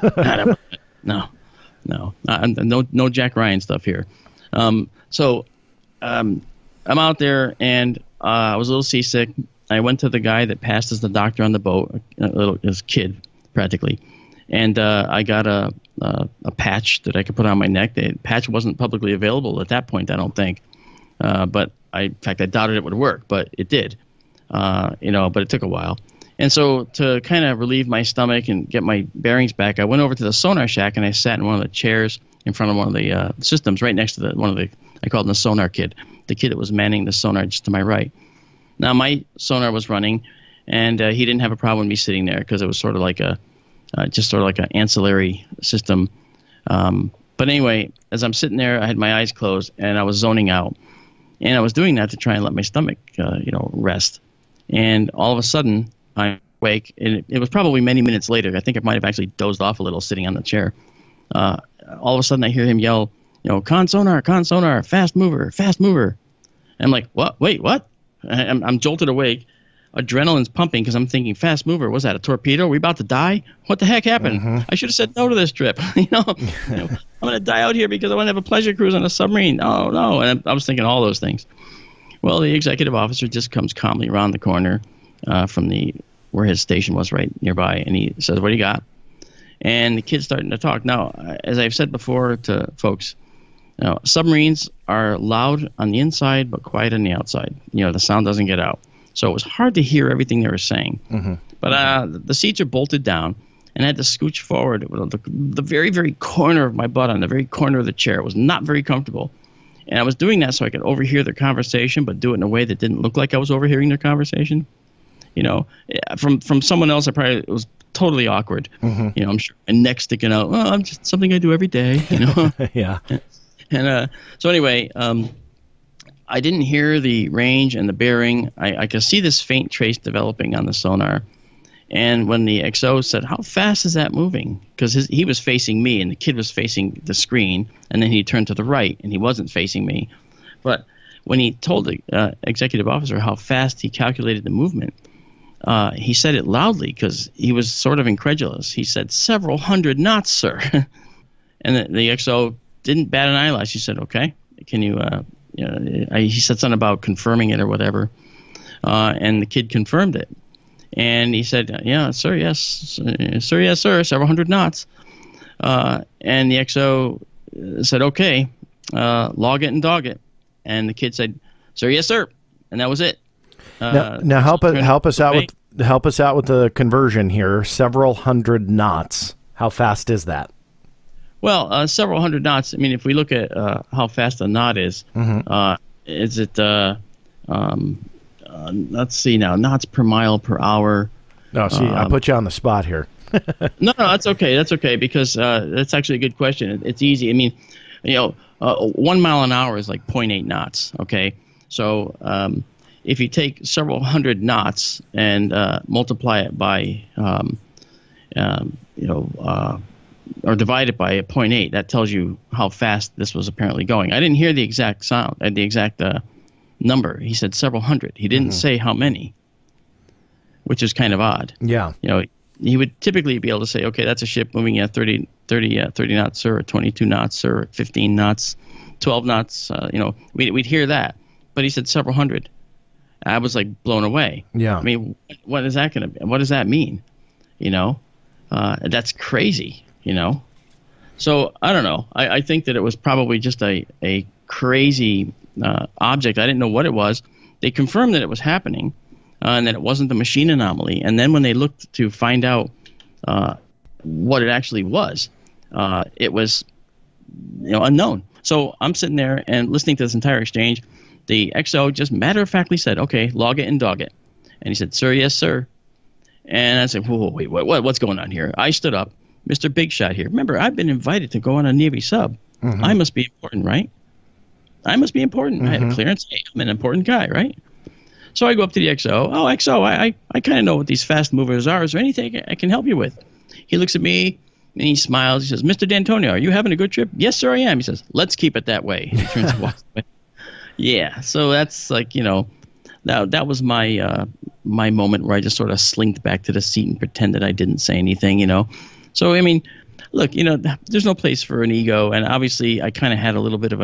No Jack Ryan stuff here. So I'm out there, and I was a little seasick. I went to the guy that passed as the doctor on the boat, as a kid practically, and I got a patch that I could put on my neck. The patch wasn't publicly available at that point, I don't think, but in fact I doubted it would work, but it did. But it took a while. And so to kind of relieve my stomach and get my bearings back, I went over to the sonar shack and I sat in one of the chairs in front of one of the systems right next to I called him the sonar kid, the kid that was manning the sonar just to my right. Now my sonar was running, and he didn't have a problem with me sitting there because it was sort of like an ancillary system. But anyway, as I'm sitting there, I had my eyes closed and I was zoning out, and I was doing that to try and let my stomach, rest. And all of a sudden, I'm awake, and it was probably many minutes later. I think I might have actually dozed off a little sitting on the chair. All of a sudden, I hear him yell, con sonar, fast mover, fast mover. And I'm like, what? Wait, what? I'm jolted awake. Adrenaline's pumping because I'm thinking, fast mover, was that a torpedo? Are we about to die? What the heck happened? I should have said no to this trip. I'm going to die out here because I want to have a pleasure cruise on a submarine. Oh, no. And I was thinking all those things. Well, the executive officer just comes calmly around the corner from where his station was right nearby, and he says, what do you got? And the kid's starting to talk. Now, as I've said before to folks, submarines are loud on the inside but quiet on the outside. The sound doesn't get out. So it was hard to hear everything they were saying. But the seats are bolted down, and I had to scooch forward. The very, very corner of my butt on the very corner of the chair. It was not very comfortable. And I was doing that so I could overhear their conversation, but do it in a way that didn't look like I was overhearing their conversation. From someone else, it was totally awkward. I'm sure my neck's sticking out. Well, I'm just something I do every day. Yeah. And so anyway, I didn't hear the range and the bearing. I could see this faint trace developing on the sonar. And when the XO said, how fast is that moving? Because he was facing me and the kid was facing the screen, and then he turned to the right and he wasn't facing me. But when he told the executive officer how fast he calculated the movement, he said it loudly because he was sort of incredulous. He said, several hundred knots, sir. And the XO didn't bat an eyelash. He said, okay, can you he said something about confirming it or whatever, and the kid confirmed it. And he said, yeah, sir, yes, sir, yes, sir, several hundred knots. And the XO said, okay, log it and dog it. And the kid said, sir, yes, sir. And that was it. Now help us out with the conversion here. Several hundred knots. How fast is that? Well, several hundred knots. I mean, if we look at how fast a knot is it? Let's see now. Knots per mile per hour. No, see, I put you on the spot here. No, that's okay. That's okay because that's actually a good question. It's easy. I mean, 1 mile an hour is like 0.8 knots. Okay, so if you take several hundred knots and multiply it by or divide it by 0.8, that tells you how fast this was apparently going. I didn't hear the exact sound, the exact number. He said several hundred. He didn't say how many, which is kind of odd. Yeah. He would typically be able to say, okay, that's a ship moving at 30 knots, sir, or 22 knots, sir, or 15 knots, 12 knots. We'd hear that. But he said several hundred. I was like blown away. Yeah. I mean, what is that going to be? What does that mean? That's crazy. So I don't know. I think that it was probably just a crazy object. I didn't know what it was. They confirmed that it was happening and that it wasn't the machine anomaly. And then when they looked to find out what it actually was, it was unknown. So I'm sitting there and listening to this entire exchange. The XO just matter-of-factly said, okay, log it and dog it. And he said, sir, yes, sir. And I said, whoa, wait, what's going on here? I stood up. Mr. Big Shot here. Remember, I've been invited to go on a Navy sub. I must be important, right? I must be important. I had a clearance. Hey, I'm an important guy, right? So I go up to the XO. Oh, XO, I kind of know what these fast movers are. Is there anything I can help you with? He looks at me, and he smiles. He says, Mr. D'Antonio, are you having a good trip? Yes, sir, I am. He says, let's keep it that way. He turns and walks away. Yeah, so that's like, that was my my moment where I just sort of slinked back to the seat and pretended I didn't say anything, So, I mean, look, there's no place for an ego. And obviously, I kind of had a little bit of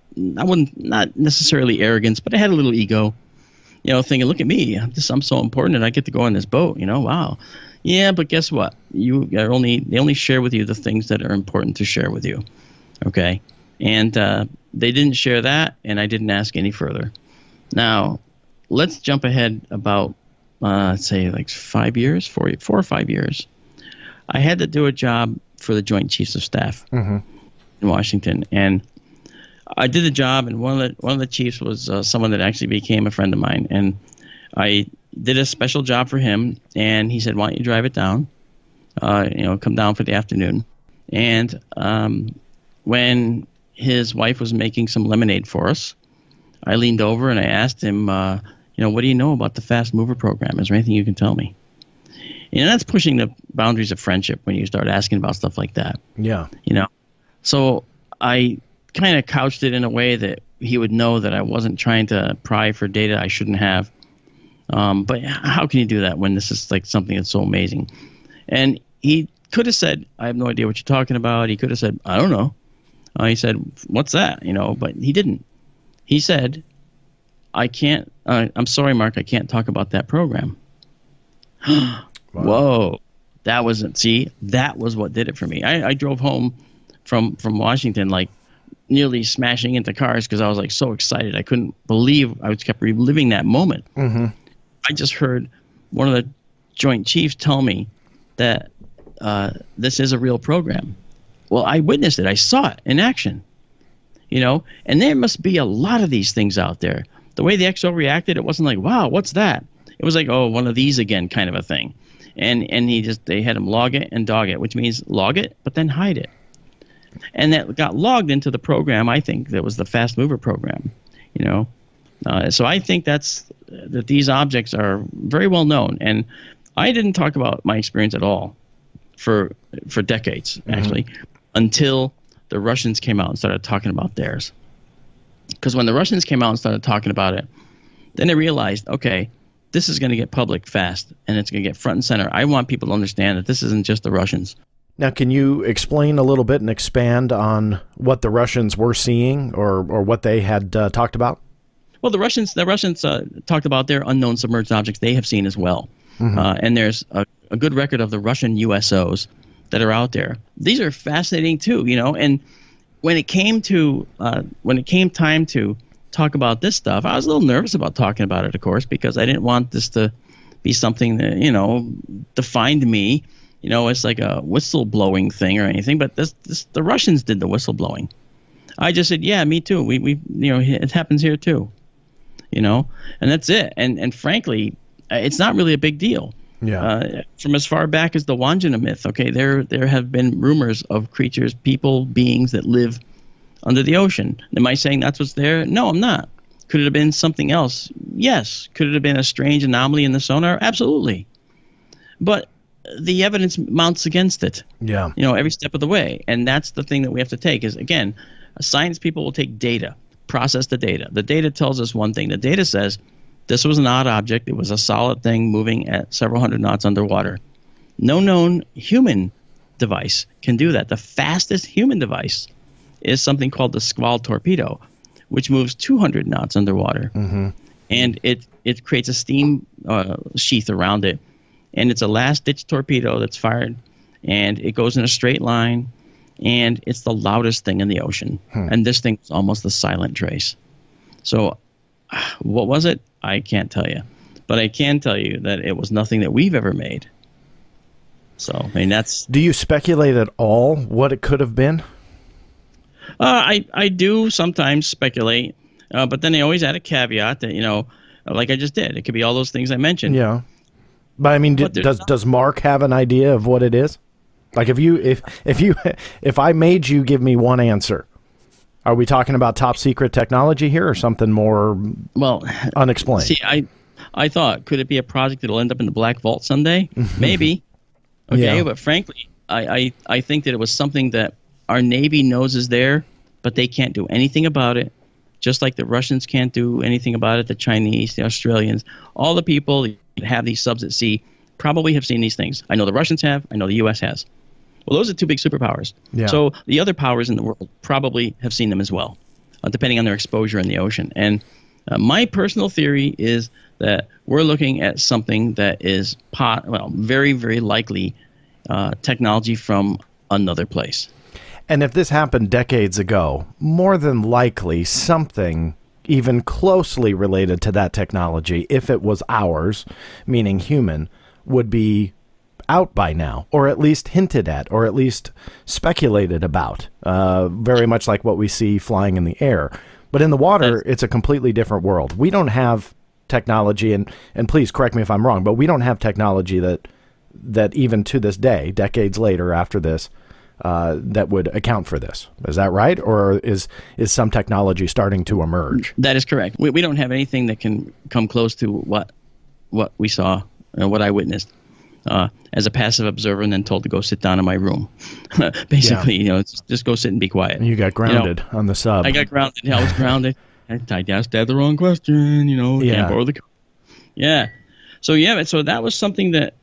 not necessarily arrogance, but I had a little ego, thinking, look at me. I'm so important and I get to go on this boat, wow. Yeah, but guess what? They only share with you the things that are important to share with you. Okay. And they didn't share that, and I didn't ask any further. Now, let's jump ahead about, let's say, like 4 or 5 years. I had to do a job for the Joint Chiefs of Staff in Washington, and I did the job. And one of the chiefs was someone that actually became a friend of mine, and I did a special job for him. And he said, "Why don't you drive it down? Come down for the afternoon." And when his wife was making some lemonade for us, I leaned over and I asked him, what do you know about the Fast Mover program? Is there anything you can tell me? That's pushing the boundaries of friendship when you start asking about stuff like that. Yeah. So I kind of couched it in a way that he would know that I wasn't trying to pry for data I shouldn't have. But how can you do that when this is like something that's so amazing? And he could have said, I have no idea what you're talking about. He could have said, I don't know. He said, what's that? But he didn't. He said, I can't, I'm sorry, Mark, I can't talk about that program. Wow. Whoa. That was what did it for me. I drove home from Washington, like nearly smashing into cars because I was like so excited. I couldn't believe I kept reliving that moment. I just heard one of the Joint Chiefs tell me that this is a real program. Well, I witnessed it. I saw it in action, and there must be a lot of these things out there. The way the XO reacted, it wasn't like, wow, what's that? It was like, oh, one of these again kind of a thing. And they had him log it and dog it, which means log it, but then hide it. And that got logged into the program. I think that was the Fast Mover program, So I think that these objects are very well known. And I didn't talk about my experience at all for decades, actually, until the Russians came out and started talking about theirs. Because when the Russians came out and started talking about it, then they realized, okay, this is going to get public fast, and it's going to get front and center. I want people to understand that this isn't just the Russians. Now, can you explain a little bit and expand on what the Russians were seeing or what they had talked about? Well, the Russians talked about their unknown submerged objects they have seen as well. And there's a good record of the Russian USOs that are out there. These are fascinating too, and when it came time to talk about this stuff, I was a little nervous about talking about it, of course, because I didn't want this to be something that, defined me, it's like a whistleblowing thing or anything, but the Russians did the whistleblowing. I just said, yeah, me too. We it happens here too, and that's it. And frankly, it's not really a big deal. Yeah. From as far back as the Wandjina myth, okay, there have been rumors of creatures, people, beings that live under the ocean. Am I saying that's what's there? No, I'm not. Could it have been something else? Yes. Could it have been a strange anomaly in the sonar? Absolutely. But the evidence mounts against it. Yeah. Every step of the way. And that's the thing that we have to take is, again, science people will take data, process the data. The data tells us one thing. The data says this was an odd object. It was a solid thing moving at several hundred knots underwater. No known human device can do that. The fastest human device is something called the Squall torpedo, which moves 200 knots underwater. And it creates a steam sheath around it. And it's a last-ditch torpedo that's fired, and it goes in a straight line, and it's the loudest thing in the ocean. And this thing was almost a silent trace. So what was it? I can't tell you. But I can tell you that it was nothing that we've ever made. So, I mean, that's... Do you speculate at all what it could have been? I do sometimes speculate, but then I always add a caveat that, like I just did. It could be all those things I mentioned. Yeah. But I mean, does Mark have an idea of what it is? Like if I made you give me one answer, are we talking about top secret technology here or something more unexplained? See, I thought, could it be a project that'll end up in the Black Vault someday? Maybe. Okay, yeah. But frankly, I think that it was something that our Navy knows is there, but they can't do anything about it. Just like the Russians can't do anything about it, the Chinese, the Australians, all the people that have these subs at sea probably have seen these things. I know the Russians have. I know the U.S. has. Well, those are two big superpowers. Yeah. So the other powers in the world probably have seen them as well, depending on their exposure in the ocean. And my personal theory is that we're looking at something that is very, very likely technology from another place. And if this happened decades ago, more than likely something even closely related to that technology, if it was ours, meaning human, would be out by now, or at least hinted at, or at least speculated about, very much like what we see flying in the air. But in the water, it's a completely different world. We don't have technology, and please correct me if I'm wrong, but we don't have technology that even to this day, decades later after this, that would account for this. Is that right? Or is some technology starting to emerge? That is correct. We don't have anything that can come close to what we saw, what I witnessed as a passive observer and then told to go sit down in my room. Basically, just go sit and be quiet. And you got grounded on the sub. I got grounded. I was grounded. I asked Dad the wrong question, can't borrow the car. Yeah. So that was something that,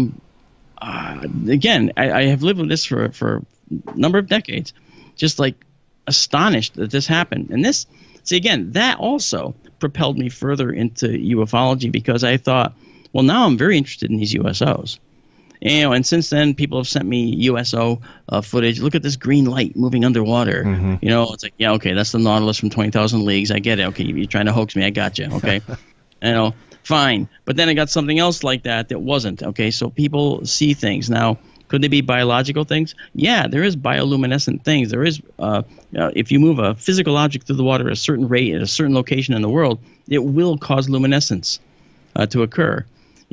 again, I have lived with this for a number of decades, just like astonished that this happened. And that also propelled me further into ufology because I thought, well, now I'm very interested in these USOs. And since then, people have sent me USO footage. Look at this green light moving underwater. Mm-hmm. It's like, yeah, okay, that's the Nautilus from 20,000 Leagues. I get it. Okay, you're trying to hoax me. I got you. Okay, fine. But then I got something else like that wasn't. Okay, so people see things. Now, could they be biological things? Yeah, there is bioluminescent things. There is, if you move a physical object through the water at a certain rate at a certain location in the world, it will cause luminescence to occur,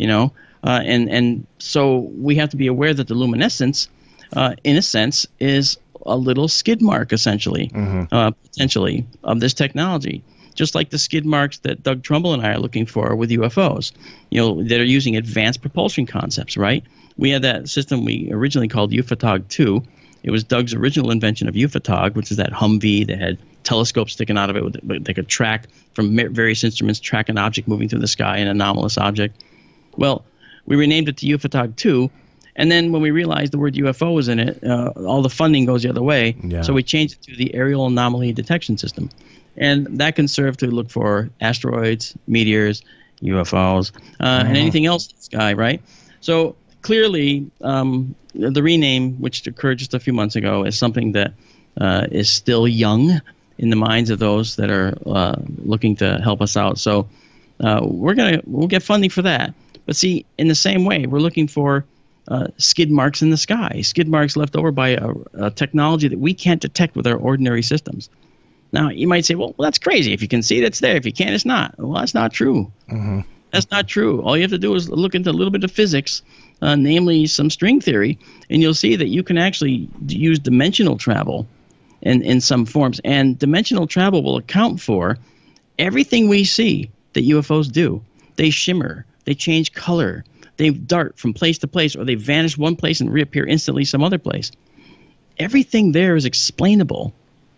and so we have to be aware that the luminescence, in a sense, is a little skid mark, essentially, potentially, of this technology. Just like the skid marks that Doug Trumbull and I are looking for with UFOs, that are using advanced propulsion concepts, right? We had that system we originally called UFOTOG 2. It was Doug's original invention of UFOTOG, which is that Humvee that had telescopes sticking out of it. They could track from various instruments, track an object moving through the sky, an anomalous object. Well, we renamed it to UFOTOG 2. And then when we realized the word UFO was in it, all the funding goes the other way. Yeah. So we changed it to the Aerial Anomaly Detection System. And that can serve to look for asteroids, meteors, UFOs, and anything else in the sky, right? So clearly, the rename, which occurred just a few months ago, is something that is still young in the minds of those that are looking to help us out. So we'll get funding for that. But see, in the same way, we're looking for skid marks in the sky, skid marks left over by a technology that we can't detect with our ordinary systems. Now, you might say, well, that's crazy. If you can see it, it's there. If you can't, it's not. Well, that's not true. Mm-hmm. That's not true. All you have to do is look into a little bit of physics, namely some string theory, and you'll see that you can actually use dimensional travel in some forms. And dimensional travel will account for everything we see that UFOs do. They shimmer. They change color. They dart from place to place, or they vanish one place and reappear instantly some other place. Everything there is explainable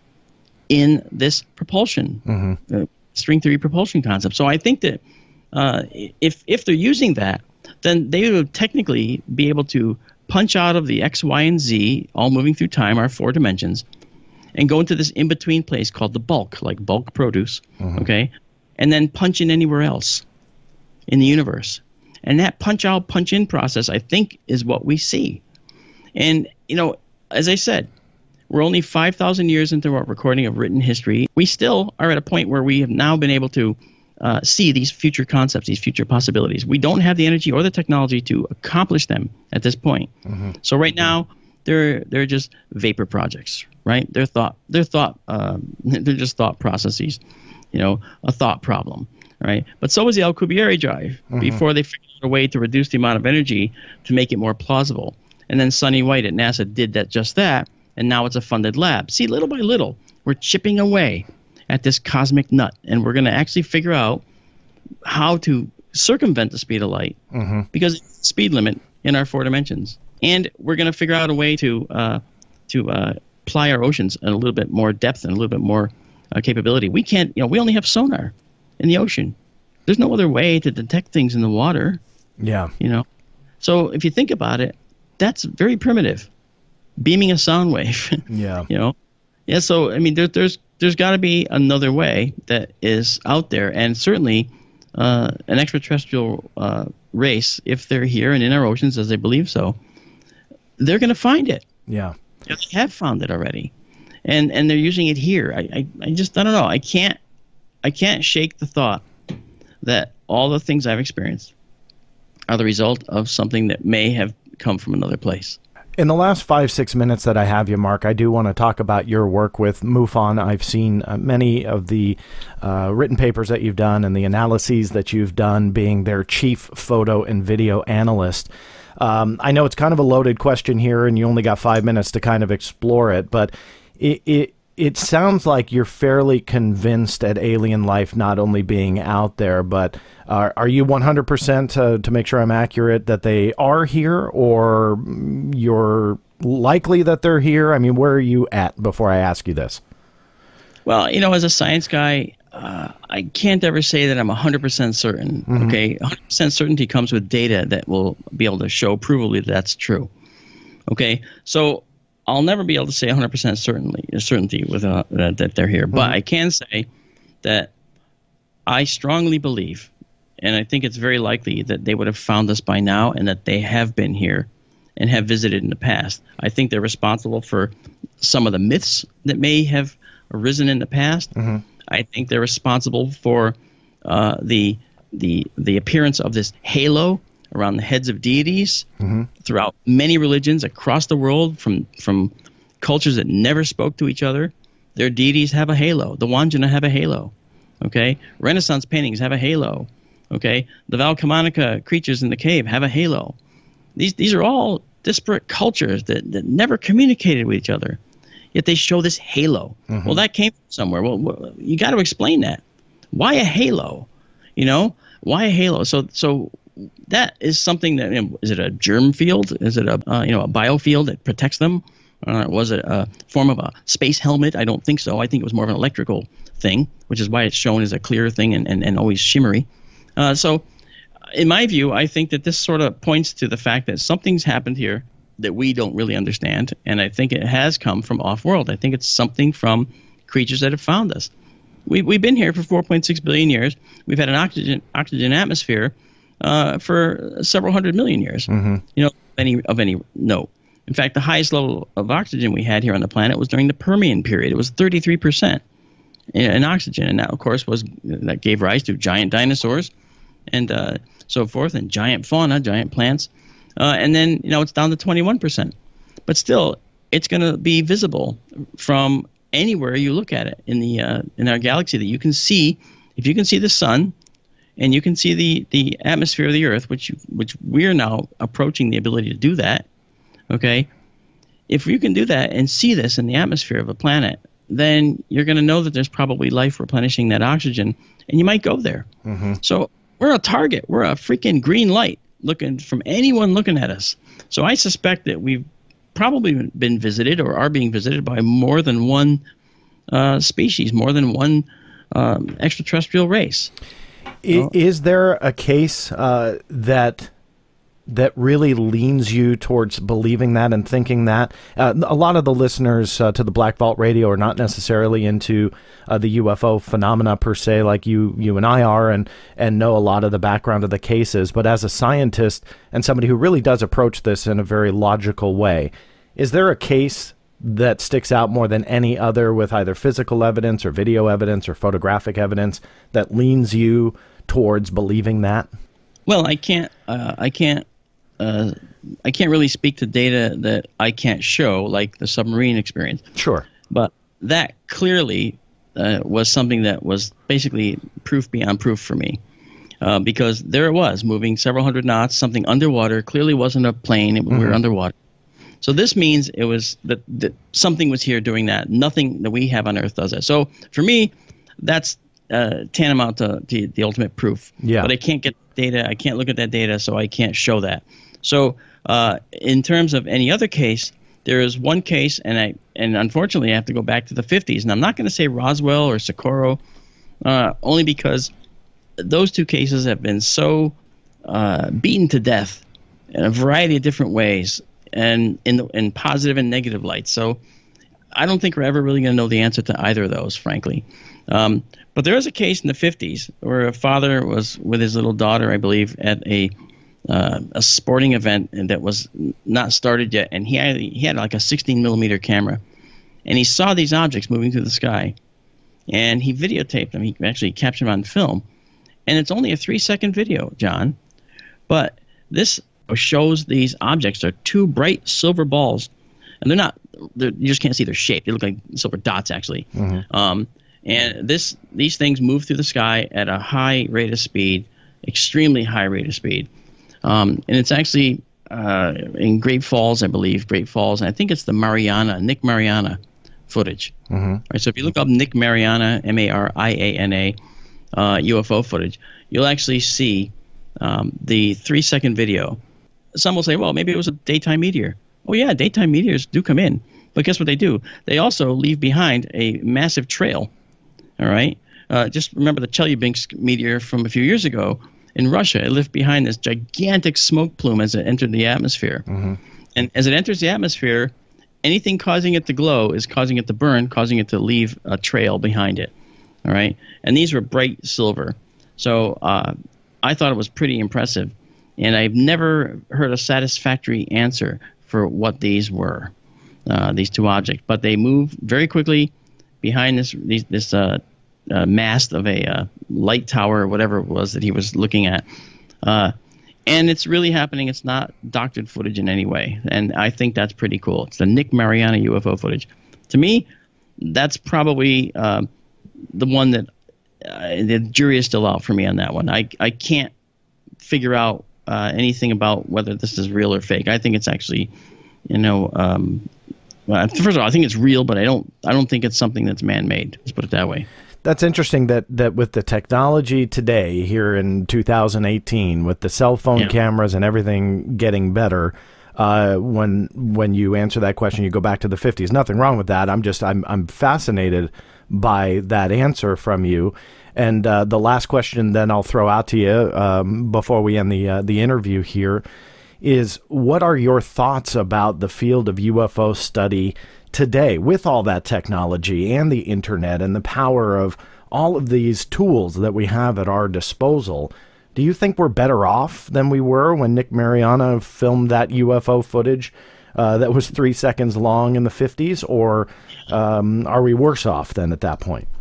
in this propulsion, string theory propulsion concept. So I think that if they're using that, then they would technically be able to punch out of the X, Y, and Z, all moving through time, our 4 dimensions, and go into this in-between place called the bulk, like bulk produce, okay? And then punch in anywhere else in the universe. And that punch-out, punch-in process, I think, is what we see. And, as I said, we're only 5,000 years into our recording of written history. We still are at a point where we have now been able to see these future concepts, these future possibilities. We don't have the energy or the technology to accomplish them at this point. So right now, they're just vapor projects, right? They're just thought processes, a thought problem, right? But so was the Alcubierre drive before they figured out a way to reduce the amount of energy to make it more plausible. And then Sonny White at NASA did just that, and now it's a funded lab. See, little by little, we're chipping away at this cosmic nut, and we're going to actually figure out how to circumvent the speed of light because it's the speed limit in our 4 dimensions. And we're going to figure out a way to ply our oceans in a little bit more depth and a little bit more capability. We can't, we only have sonar in the ocean. There's no other way to detect things in the water. Yeah. So if you think about it, that's very primitive. Beaming a sound wave. Yeah. Yeah. So I mean, there's got to be another way that is out there, and certainly an extraterrestrial race, if they're here and in our oceans, as they believe so, they're going to find it. Yeah. They have found it already, and they're using it here. I don't know. I can't shake the thought that all the things I've experienced are the result of something that may have come from another place. In the last 5-6 minutes that I have you, Mark, I do want to talk about your work with MUFON. I've seen many of the written papers that you've done and the analyses that you've done, being their chief photo and video analyst. I know it's kind of a loaded question here, and you only got 5 minutes to kind of explore it, but it sounds like you're fairly convinced at alien life not only being out there, but are you 100% to make sure I'm accurate that they are here, or you're likely that they're here? I mean, where are you at before I ask you this? Well, as a science guy, I can't ever say that I'm 100% certain. Okay, 100% certainty comes with data that will be able to show provably that that's true. Okay, so I'll never be able to say 100% certainty with that they're here, but I can say that I strongly believe, and I think it's very likely that they would have found us by now, and that they have been here and have visited in the past. I think they're responsible for some of the myths that may have arisen in the past. I think they're responsible for the appearance of this halo around the heads of deities throughout many religions across the world, from cultures that never spoke to each other. Their deities have a halo. The Wandjina have a halo. Okay, Renaissance paintings have a halo. Okay, the Valcamonica creatures in the cave have a halo. These are all disparate cultures that never communicated with each other, yet they show this halo. Well, that came from somewhere. Well, you got to explain that. Why a halo? Why a halo? So that is something that, is it a germ field? Is it a biofield that protects them? Was it a form of a space helmet? I don't think so. I think it was more of an electrical thing, which is why it's shown as a clear thing and always shimmery. So in my view, I think that this sort of points to the fact that something's happened here that we don't really understand, and I think it has come from off-world. I think it's something from creatures that have found us. We've been here for 4.6 billion years. We've had an oxygen atmosphere for several hundred million years. Of any note. In fact, the highest level of oxygen we had here on the planet was during the Permian period. It was 33% in oxygen, and that, of course, that gave rise to giant dinosaurs and so forth, and giant fauna, giant plants. And then, it's down to 21%. But still, it's going to be visible from anywhere you look at it in our galaxy, that you can see. If you can see the sun and you can see the atmosphere of the Earth, which we're now approaching the ability to do that, okay? If you can do that and see this in the atmosphere of a planet, then you're going to know that there's probably life replenishing that oxygen, and you might go there. So we're a target. We're a freaking green light looking from anyone looking at us. So I suspect that we've probably been visited or are being visited by more than one species, more than one extraterrestrial race. Is there a case that really leans you towards believing that and thinking that? A lot of the listeners to the Black Vault Radio are not necessarily into the UFO phenomena per se, like you and I are, and know a lot of the background of the cases. But as a scientist and somebody who really does approach this in a very logical way, is there a case that sticks out more than any other, with either physical evidence or video evidence or photographic evidence, that leans you towards believing that? Well, I can't really speak to data that I can't show, like the submarine experience. Sure. But that clearly was something that was basically proof beyond proof for me, because there it was, moving several hundred knots, something underwater. Clearly wasn't a plane. We were underwater. So this means it was that something was here doing that. Nothing that we have on Earth does that. So for me, that's tantamount to the ultimate proof. Yeah. But I can't get data. I can't look at that data, so I can't show that. So in terms of any other case, there is one case, and unfortunately I have to go back to the 50s. And I'm not going to say Roswell or Socorro, only because those two cases have been so beaten to death in a variety of different ways, and in positive and negative lights. So I don't think we're ever really going to know the answer to either of those, frankly. But there was a case in the 50s where a father was with his little daughter, I believe, at a sporting event that was not started yet, and he had like a 16 millimeter camera, and he saw these objects moving through the sky, and he videotaped them. He actually captured them on film, and it's only a 3-second video, John, but this shows these objects are two bright silver balls, and you just can't see their shape. They look like silver dots, actually. Mm-hmm. And these things move through the sky at a high rate of speed, extremely high rate of speed. And it's actually in Great Falls, I believe, Great Falls, and I think it's the Nick Mariana footage. Mm-hmm. Right, so if you look up Nick Mariana, Mariana, UFO footage, you'll actually see the 3-second video. Some will say, well, maybe it was a daytime meteor. Oh, yeah, daytime meteors do come in. But guess what they do? They also leave behind a massive trail. All right? Just remember the Chelyabinsk meteor from a few years ago in Russia. It left behind this gigantic smoke plume as it entered the atmosphere. Mm-hmm. And as it enters the atmosphere, anything causing it to glow is causing it to burn, causing it to leave a trail behind it. All right? And these were bright silver. So I thought it was pretty impressive. And I've never heard a satisfactory answer for what these were, these two objects. But they move very quickly behind this mast of a light tower or whatever it was that he was looking at. And it's really happening. It's not doctored footage in any way. And I think that's pretty cool. It's the Nick Mariana UFO footage. To me, that's probably the one that the jury is still out for me on that one. I can't figure out anything about whether this is real or fake. I think it's actually, first of all, I think it's real, but I don't think it's something that's man-made. Let's put it that way. That's interesting that with the technology today, here in 2018, with the cell phone cameras and everything getting better, when you answer that question, you go back to the 50s. Nothing wrong with that. I'm fascinated by that answer from you. And the last question then I'll throw out to you before we end the interview here is, what are your thoughts about the field of UFO study today with all that technology and the internet and the power of all of these tools that we have at our disposal? Do you think we're better off than we were when Nick Mariana filmed that UFO footage that was 3 seconds long in the 50s, or are we worse off than at that point?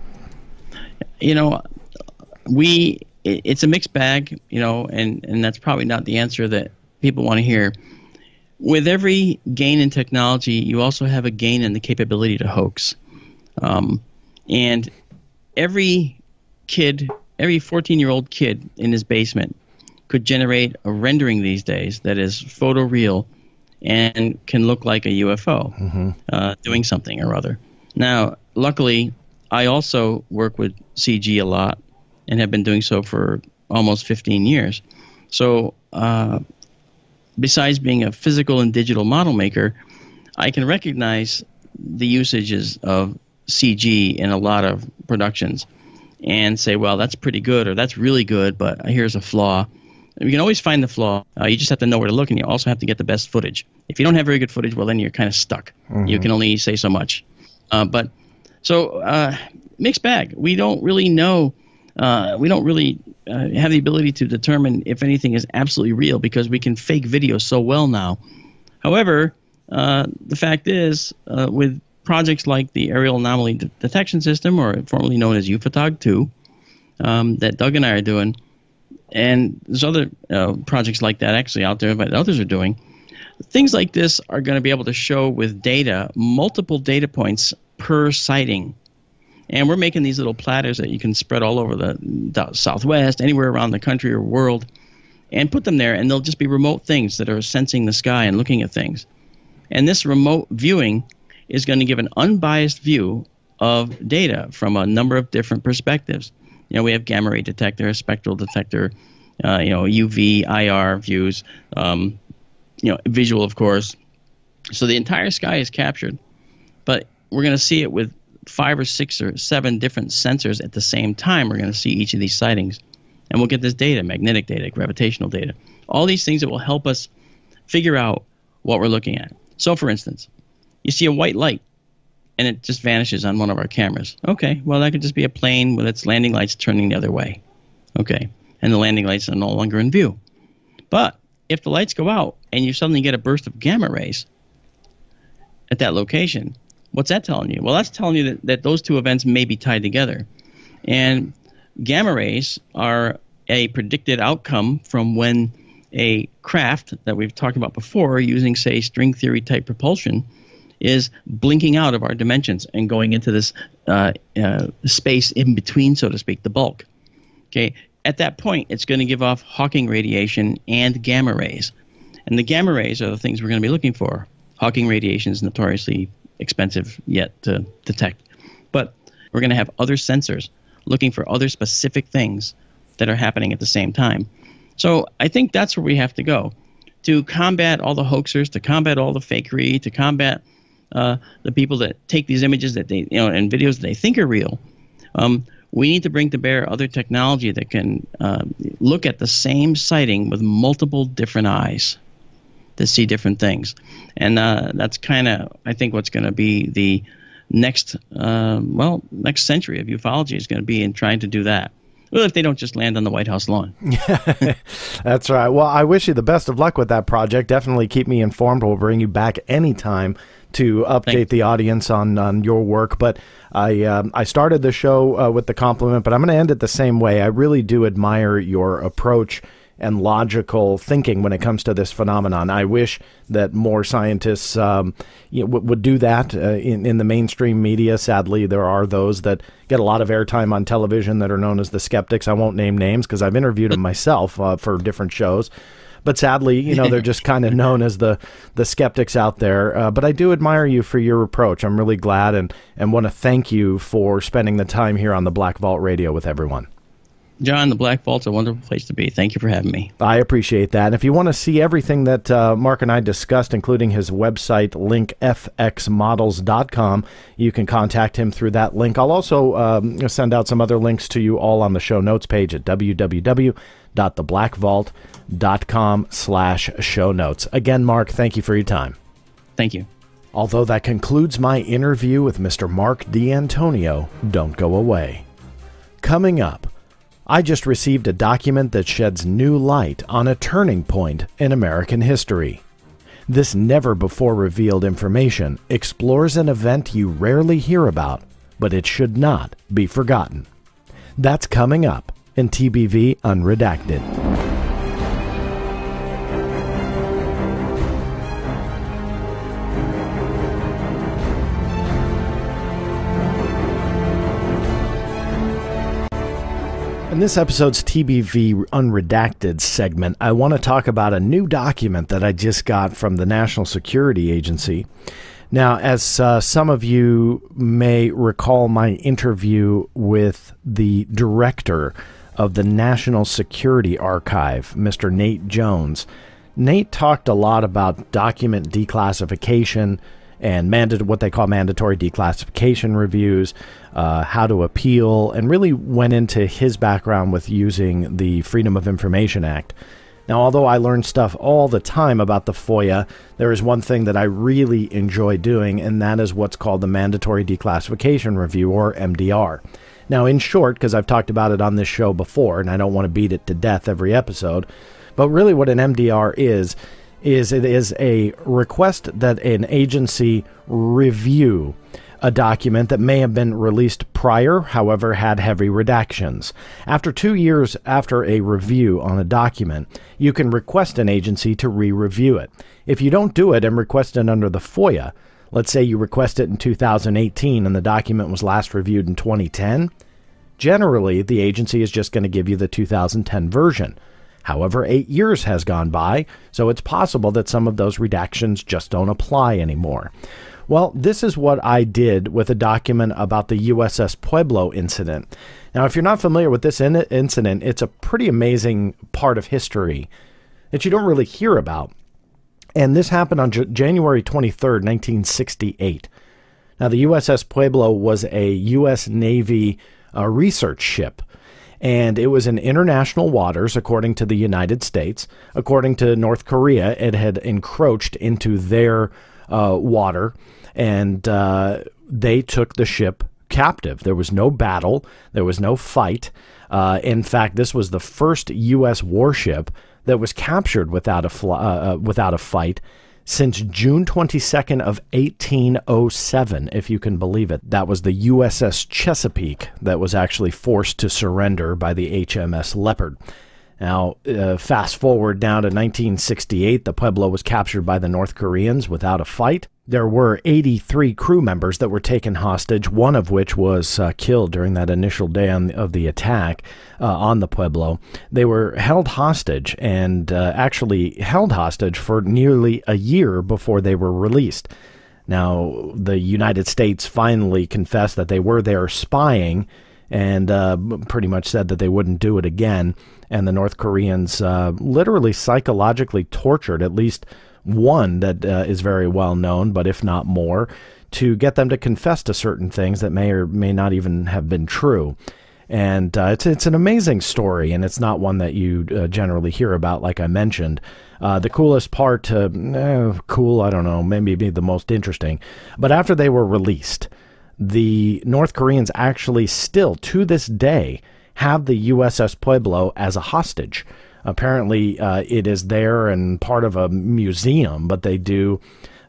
It's a mixed bag, and that's probably not the answer that people want to hear. With every gain in technology, you also have a gain in the capability to hoax. And every 14-year-old kid in his basement could generate a rendering these days that is photoreal and can look like a UFO doing something or other. Now, luckily, I also work with CG a lot and have been doing so for almost 15 years. So besides being a physical and digital model maker, I can recognize the usages of CG in a lot of productions and say, well, that's pretty good, or that's really good, but here's a flaw. And you can always find the flaw. You just have to know where to look, and you also have to get the best footage. If you don't have very good footage, well, then you're kind of stuck. You can only say so much. So mixed bag. We don't really know. We don't really have the ability to determine if anything is absolutely real, because we can fake video so well now. However, the fact is, with projects like the Aerial Anomaly Detection System, or formerly known as UFOTOG-2, that Doug and I are doing, and there's other projects like that actually out there that others are doing, things like this are going to be able to show with data, multiple data points per sighting. And we're making these little platters that you can spread all over the Southwest, anywhere around the country or world, and put them there, and they'll just be remote things that are sensing the sky and looking at things. And this remote viewing is going to give an unbiased view of data from a number of different perspectives. We have gamma ray detector, spectral detector, UV, IR views, visual, of course. So the entire sky is captured, but we're going to see it with 5 or 6 or 7 different sensors at the same time. We're going to see each of these sightings, and we'll get this data, magnetic data, gravitational data, all these things that will help us figure out what we're looking at. So, for instance, you see a white light, and it just vanishes on one of our cameras. Okay, well, that could just be a plane with its landing lights turning the other way. Okay, and the landing lights are no longer in view. But if the lights go out and you suddenly get a burst of gamma rays at that location, what's that telling you? Well, that's telling you that those two events may be tied together. And gamma rays are a predicted outcome from when a craft that we've talked about before, using, say, string theory type propulsion, is blinking out of our dimensions and going into this space in between, so to speak, the bulk. Okay, at that point, it's going to give off Hawking radiation and gamma rays. And the gamma rays are the things we're going to be looking for. Hawking radiation is notoriously expensive yet to detect. But we're going to have other sensors looking for other specific things that are happening at the same time. So I think that's where we have to go to combat all the hoaxers, to combat all the fakery, to combat the people that take these images that they, and videos that they think are real. We need to bring to bear other technology that can look at the same sighting with multiple different eyes to see different things. And that's kind of, I think, what's going to be the next century of ufology is going to be in trying to do that. Well, if they don't just land on the White House lawn. That's right. Well, I wish you the best of luck with that project. Definitely keep me informed. We'll bring you back anytime to update the audience on your work. But I started the show with the compliment, but I'm going to end it the same way. I really do admire your approach and logical thinking when it comes to this phenomenon. I wish that more scientists would do that in the mainstream media. Sadly, there are those that get a lot of airtime on television that are known as the skeptics. I won't name names because I've interviewed them myself for different shows. But sadly, they're just kind of known as the skeptics out there. But I do admire you for your approach. I'm really glad and want to thank you for spending the time here on the Black Vault Radio with everyone. John, the Black Vault's a wonderful place to be. Thank you for having me. I appreciate that. And if you want to see everything that Mark and I discussed, including his website, link fxmodels.com, you can contact him through that link. I'll also send out some other links to you all on the show notes page at www.theblackvault.com/show notes. Again, Mark, thank you for your time. Thank you. Although that concludes my interview with Mr. Mark D'Antonio, don't go away. Coming up, I just received a document that sheds new light on a turning point in American history. This never-before-revealed information explores an event you rarely hear about, but it should not be forgotten. That's coming up in TBV Unredacted. In this episode's TBV Unredacted segment, I want to talk about a new document that I just got from the National Security Agency. Now, as some of you may recall my interview with the director of the National Security Archive, Mr. Nate Jones, Nate talked a lot about document declassification and what they call mandatory declassification reviews, how to appeal, and really went into his background with using the Freedom of Information Act. Now, although I learn stuff all the time about the FOIA, there is one thing that I really enjoy doing, and that is what's called the Mandatory Declassification Review, or MDR. Now, in short, because I've talked about it on this show before, and I don't want to beat it to death every episode, but really what an MDR is is it is a request that an agency review a document that may have been released prior, however, had heavy redactions. After 2 years after a review on a document, you can request an agency to re-review it. If you don't do it and request it under the FOIA, let's say you request it in 2018 and the document was last reviewed in 2010, generally the agency is just going to give you the 2010 version. However, 8 years has gone by, so it's possible that some of those redactions just don't apply anymore. Well, this is what I did with a document about the USS Pueblo incident. Now, if you're not familiar with this incident, it's a pretty amazing part of history that you don't really hear about. And this happened on January 23rd, 1968. Now, the USS Pueblo was a U.S. Navy research ship, and it was in international waters, according to the United States. According to North Korea, it had encroached into their water, and they took the ship captive. There was no battle. There was no fight. In fact, this was the first U.S. warship that was captured without a fight since June 22nd of 1807, if you can believe it. That was the USS Chesapeake that was actually forced to surrender by the HMS Leopard. Now, fast forward now to 1968, the Pueblo was captured by the North Koreans without a fight. There were 83 crew members that were taken hostage, one of which was killed during that initial day of the attack on the Pueblo. They were held hostage and actually held hostage for nearly a year before they were released. Now, the United States finally confessed that they were there spying and pretty much said that they wouldn't do it again. And the North Koreans literally psychologically tortured at least one that is very well known, but if not more, to get them to confess to certain things that may or may not even have been true. And it's an amazing story, and it's not one that you generally hear about, like I mentioned. The coolest part, cool, I don't know, maybe be the most interesting. But after they were released, the North Koreans actually still, to this day, have the USS Pueblo as a hostage. Apparently, it is there and part of a museum, but they do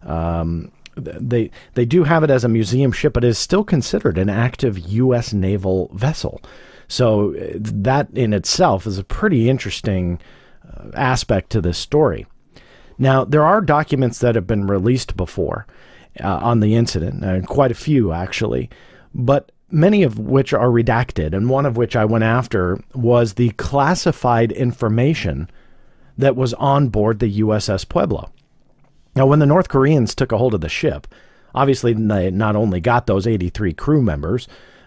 they do have it as a museum ship, but it is still considered an active U.S. naval vessel. So that in itself is a pretty interesting aspect to this story. Now, there are documents that have been released before on the incident, quite a few actually, but many of which are redacted, and one of which I went after was the classified information that was on board the USS Pueblo. Now, when the North Koreans took a hold of the ship, obviously they not only got those 83 crew members,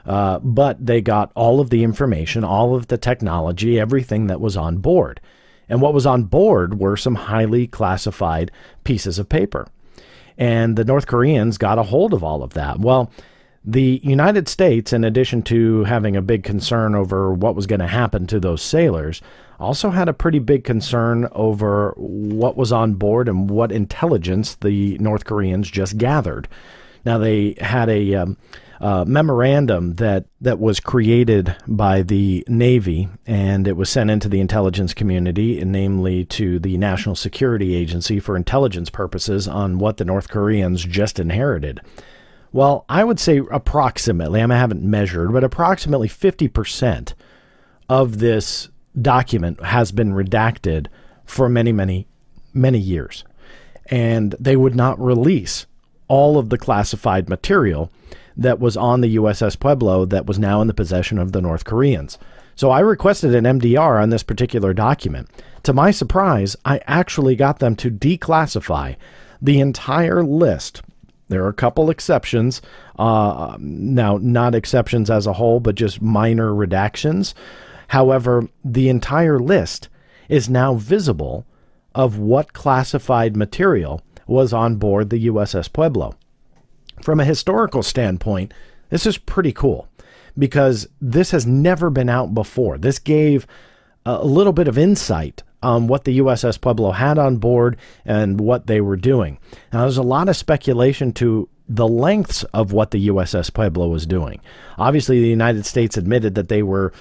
but they got all of the information, all of the technology, everything that was on board. And what was on board were some highly classified pieces of paper. And the North Koreans got a hold of all of that. Well, the United States, in addition to having a big concern over what was going to happen to those sailors, also had a pretty big concern over what was on board and what intelligence the North Koreans just gathered. Now, they had a memorandum that was created by the Navy, and it was sent into the intelligence community, and namely to the National Security Agency for intelligence purposes on what the North Koreans just inherited. Well, I would say approximately, I haven't measured, but approximately 50% of this document has been redacted for many, many, many years. And they would not release all of the classified material that was on the USS Pueblo that was now in the possession of the North Koreans. So I requested an MDR on this particular document. To my surprise, I actually got them to declassify the entire list. There are a couple exceptions, now not exceptions as a whole, but just minor redactions. However, the entire list is now visible of what classified material was on board the USS Pueblo. From a historical standpoint, this is pretty cool because this has never been out before. This gave a little bit of insight on what the USS Pueblo had on board and what they were doing. Now, there's a lot of speculation to the lengths of what the USS Pueblo was doing. Obviously, the United States admitted that they were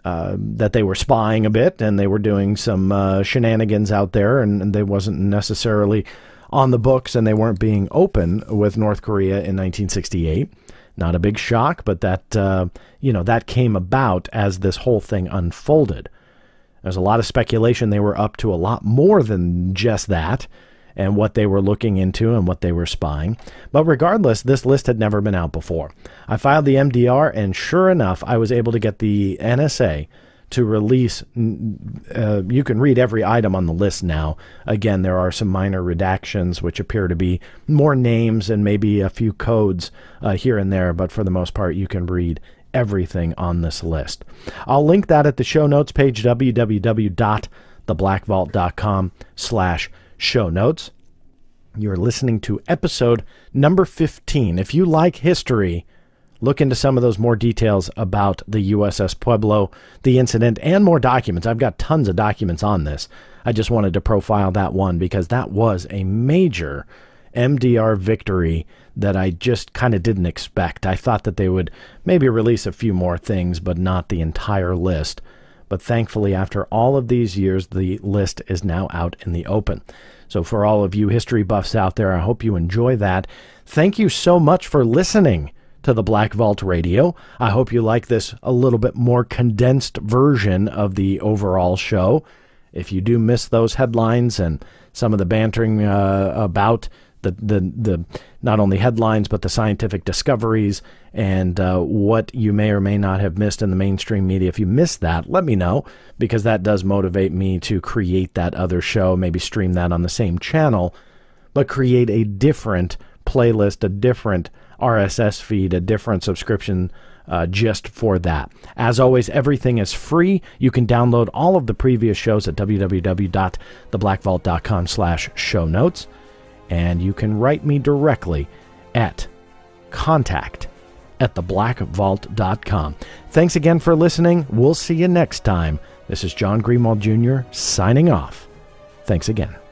that they were spying a bit and they were doing some shenanigans out there, and they wasn't necessarily on the books, and they weren't being open with North Korea in 1968. Not a big shock, but that that came about as this whole thing unfolded. There's a lot of speculation they were up to a lot more than just that, and what they were looking into and what they were spying. But regardless, this list had never been out before. I filed the MDR, and sure enough, I was able to get the NSA to release. You can read every item on the list now. Again, there are some minor redactions, which appear to be more names and maybe a few codes here and there, but for the most part, you can read everything on this list. I'll link that at the show notes page, www.theblackvault.com/show notes. You're listening to episode number 15. If you like history, look into some of those more details about the USS Pueblo, the incident, and more documents. I've got tons of documents on this. I just wanted to profile that one because that was a major MDR victory that I just kind of didn't expect. I thought that they would maybe release a few more things, but not the entire list. But thankfully, after all of these years, the list is now out in the open. So for all of you history buffs out there, I hope you enjoy that. Thank you so much for listening to the Black Vault Radio. I hope you like this a little bit more condensed version of the overall show. If you do miss those headlines and some of the bantering about the not only headlines, but the scientific discoveries and what you may or may not have missed in the mainstream media. If you missed that, let me know, because that does motivate me to create that other show, maybe stream that on the same channel, but create a different playlist, a different RSS feed, a different subscription just for that. As always, everything is free. You can download all of the previous shows at www.theblackvault.com/show notes. And you can write me directly at contact@theblackvault.com. Thanks again for listening. We'll see you next time. This is John Greenwald Jr. signing off. Thanks again.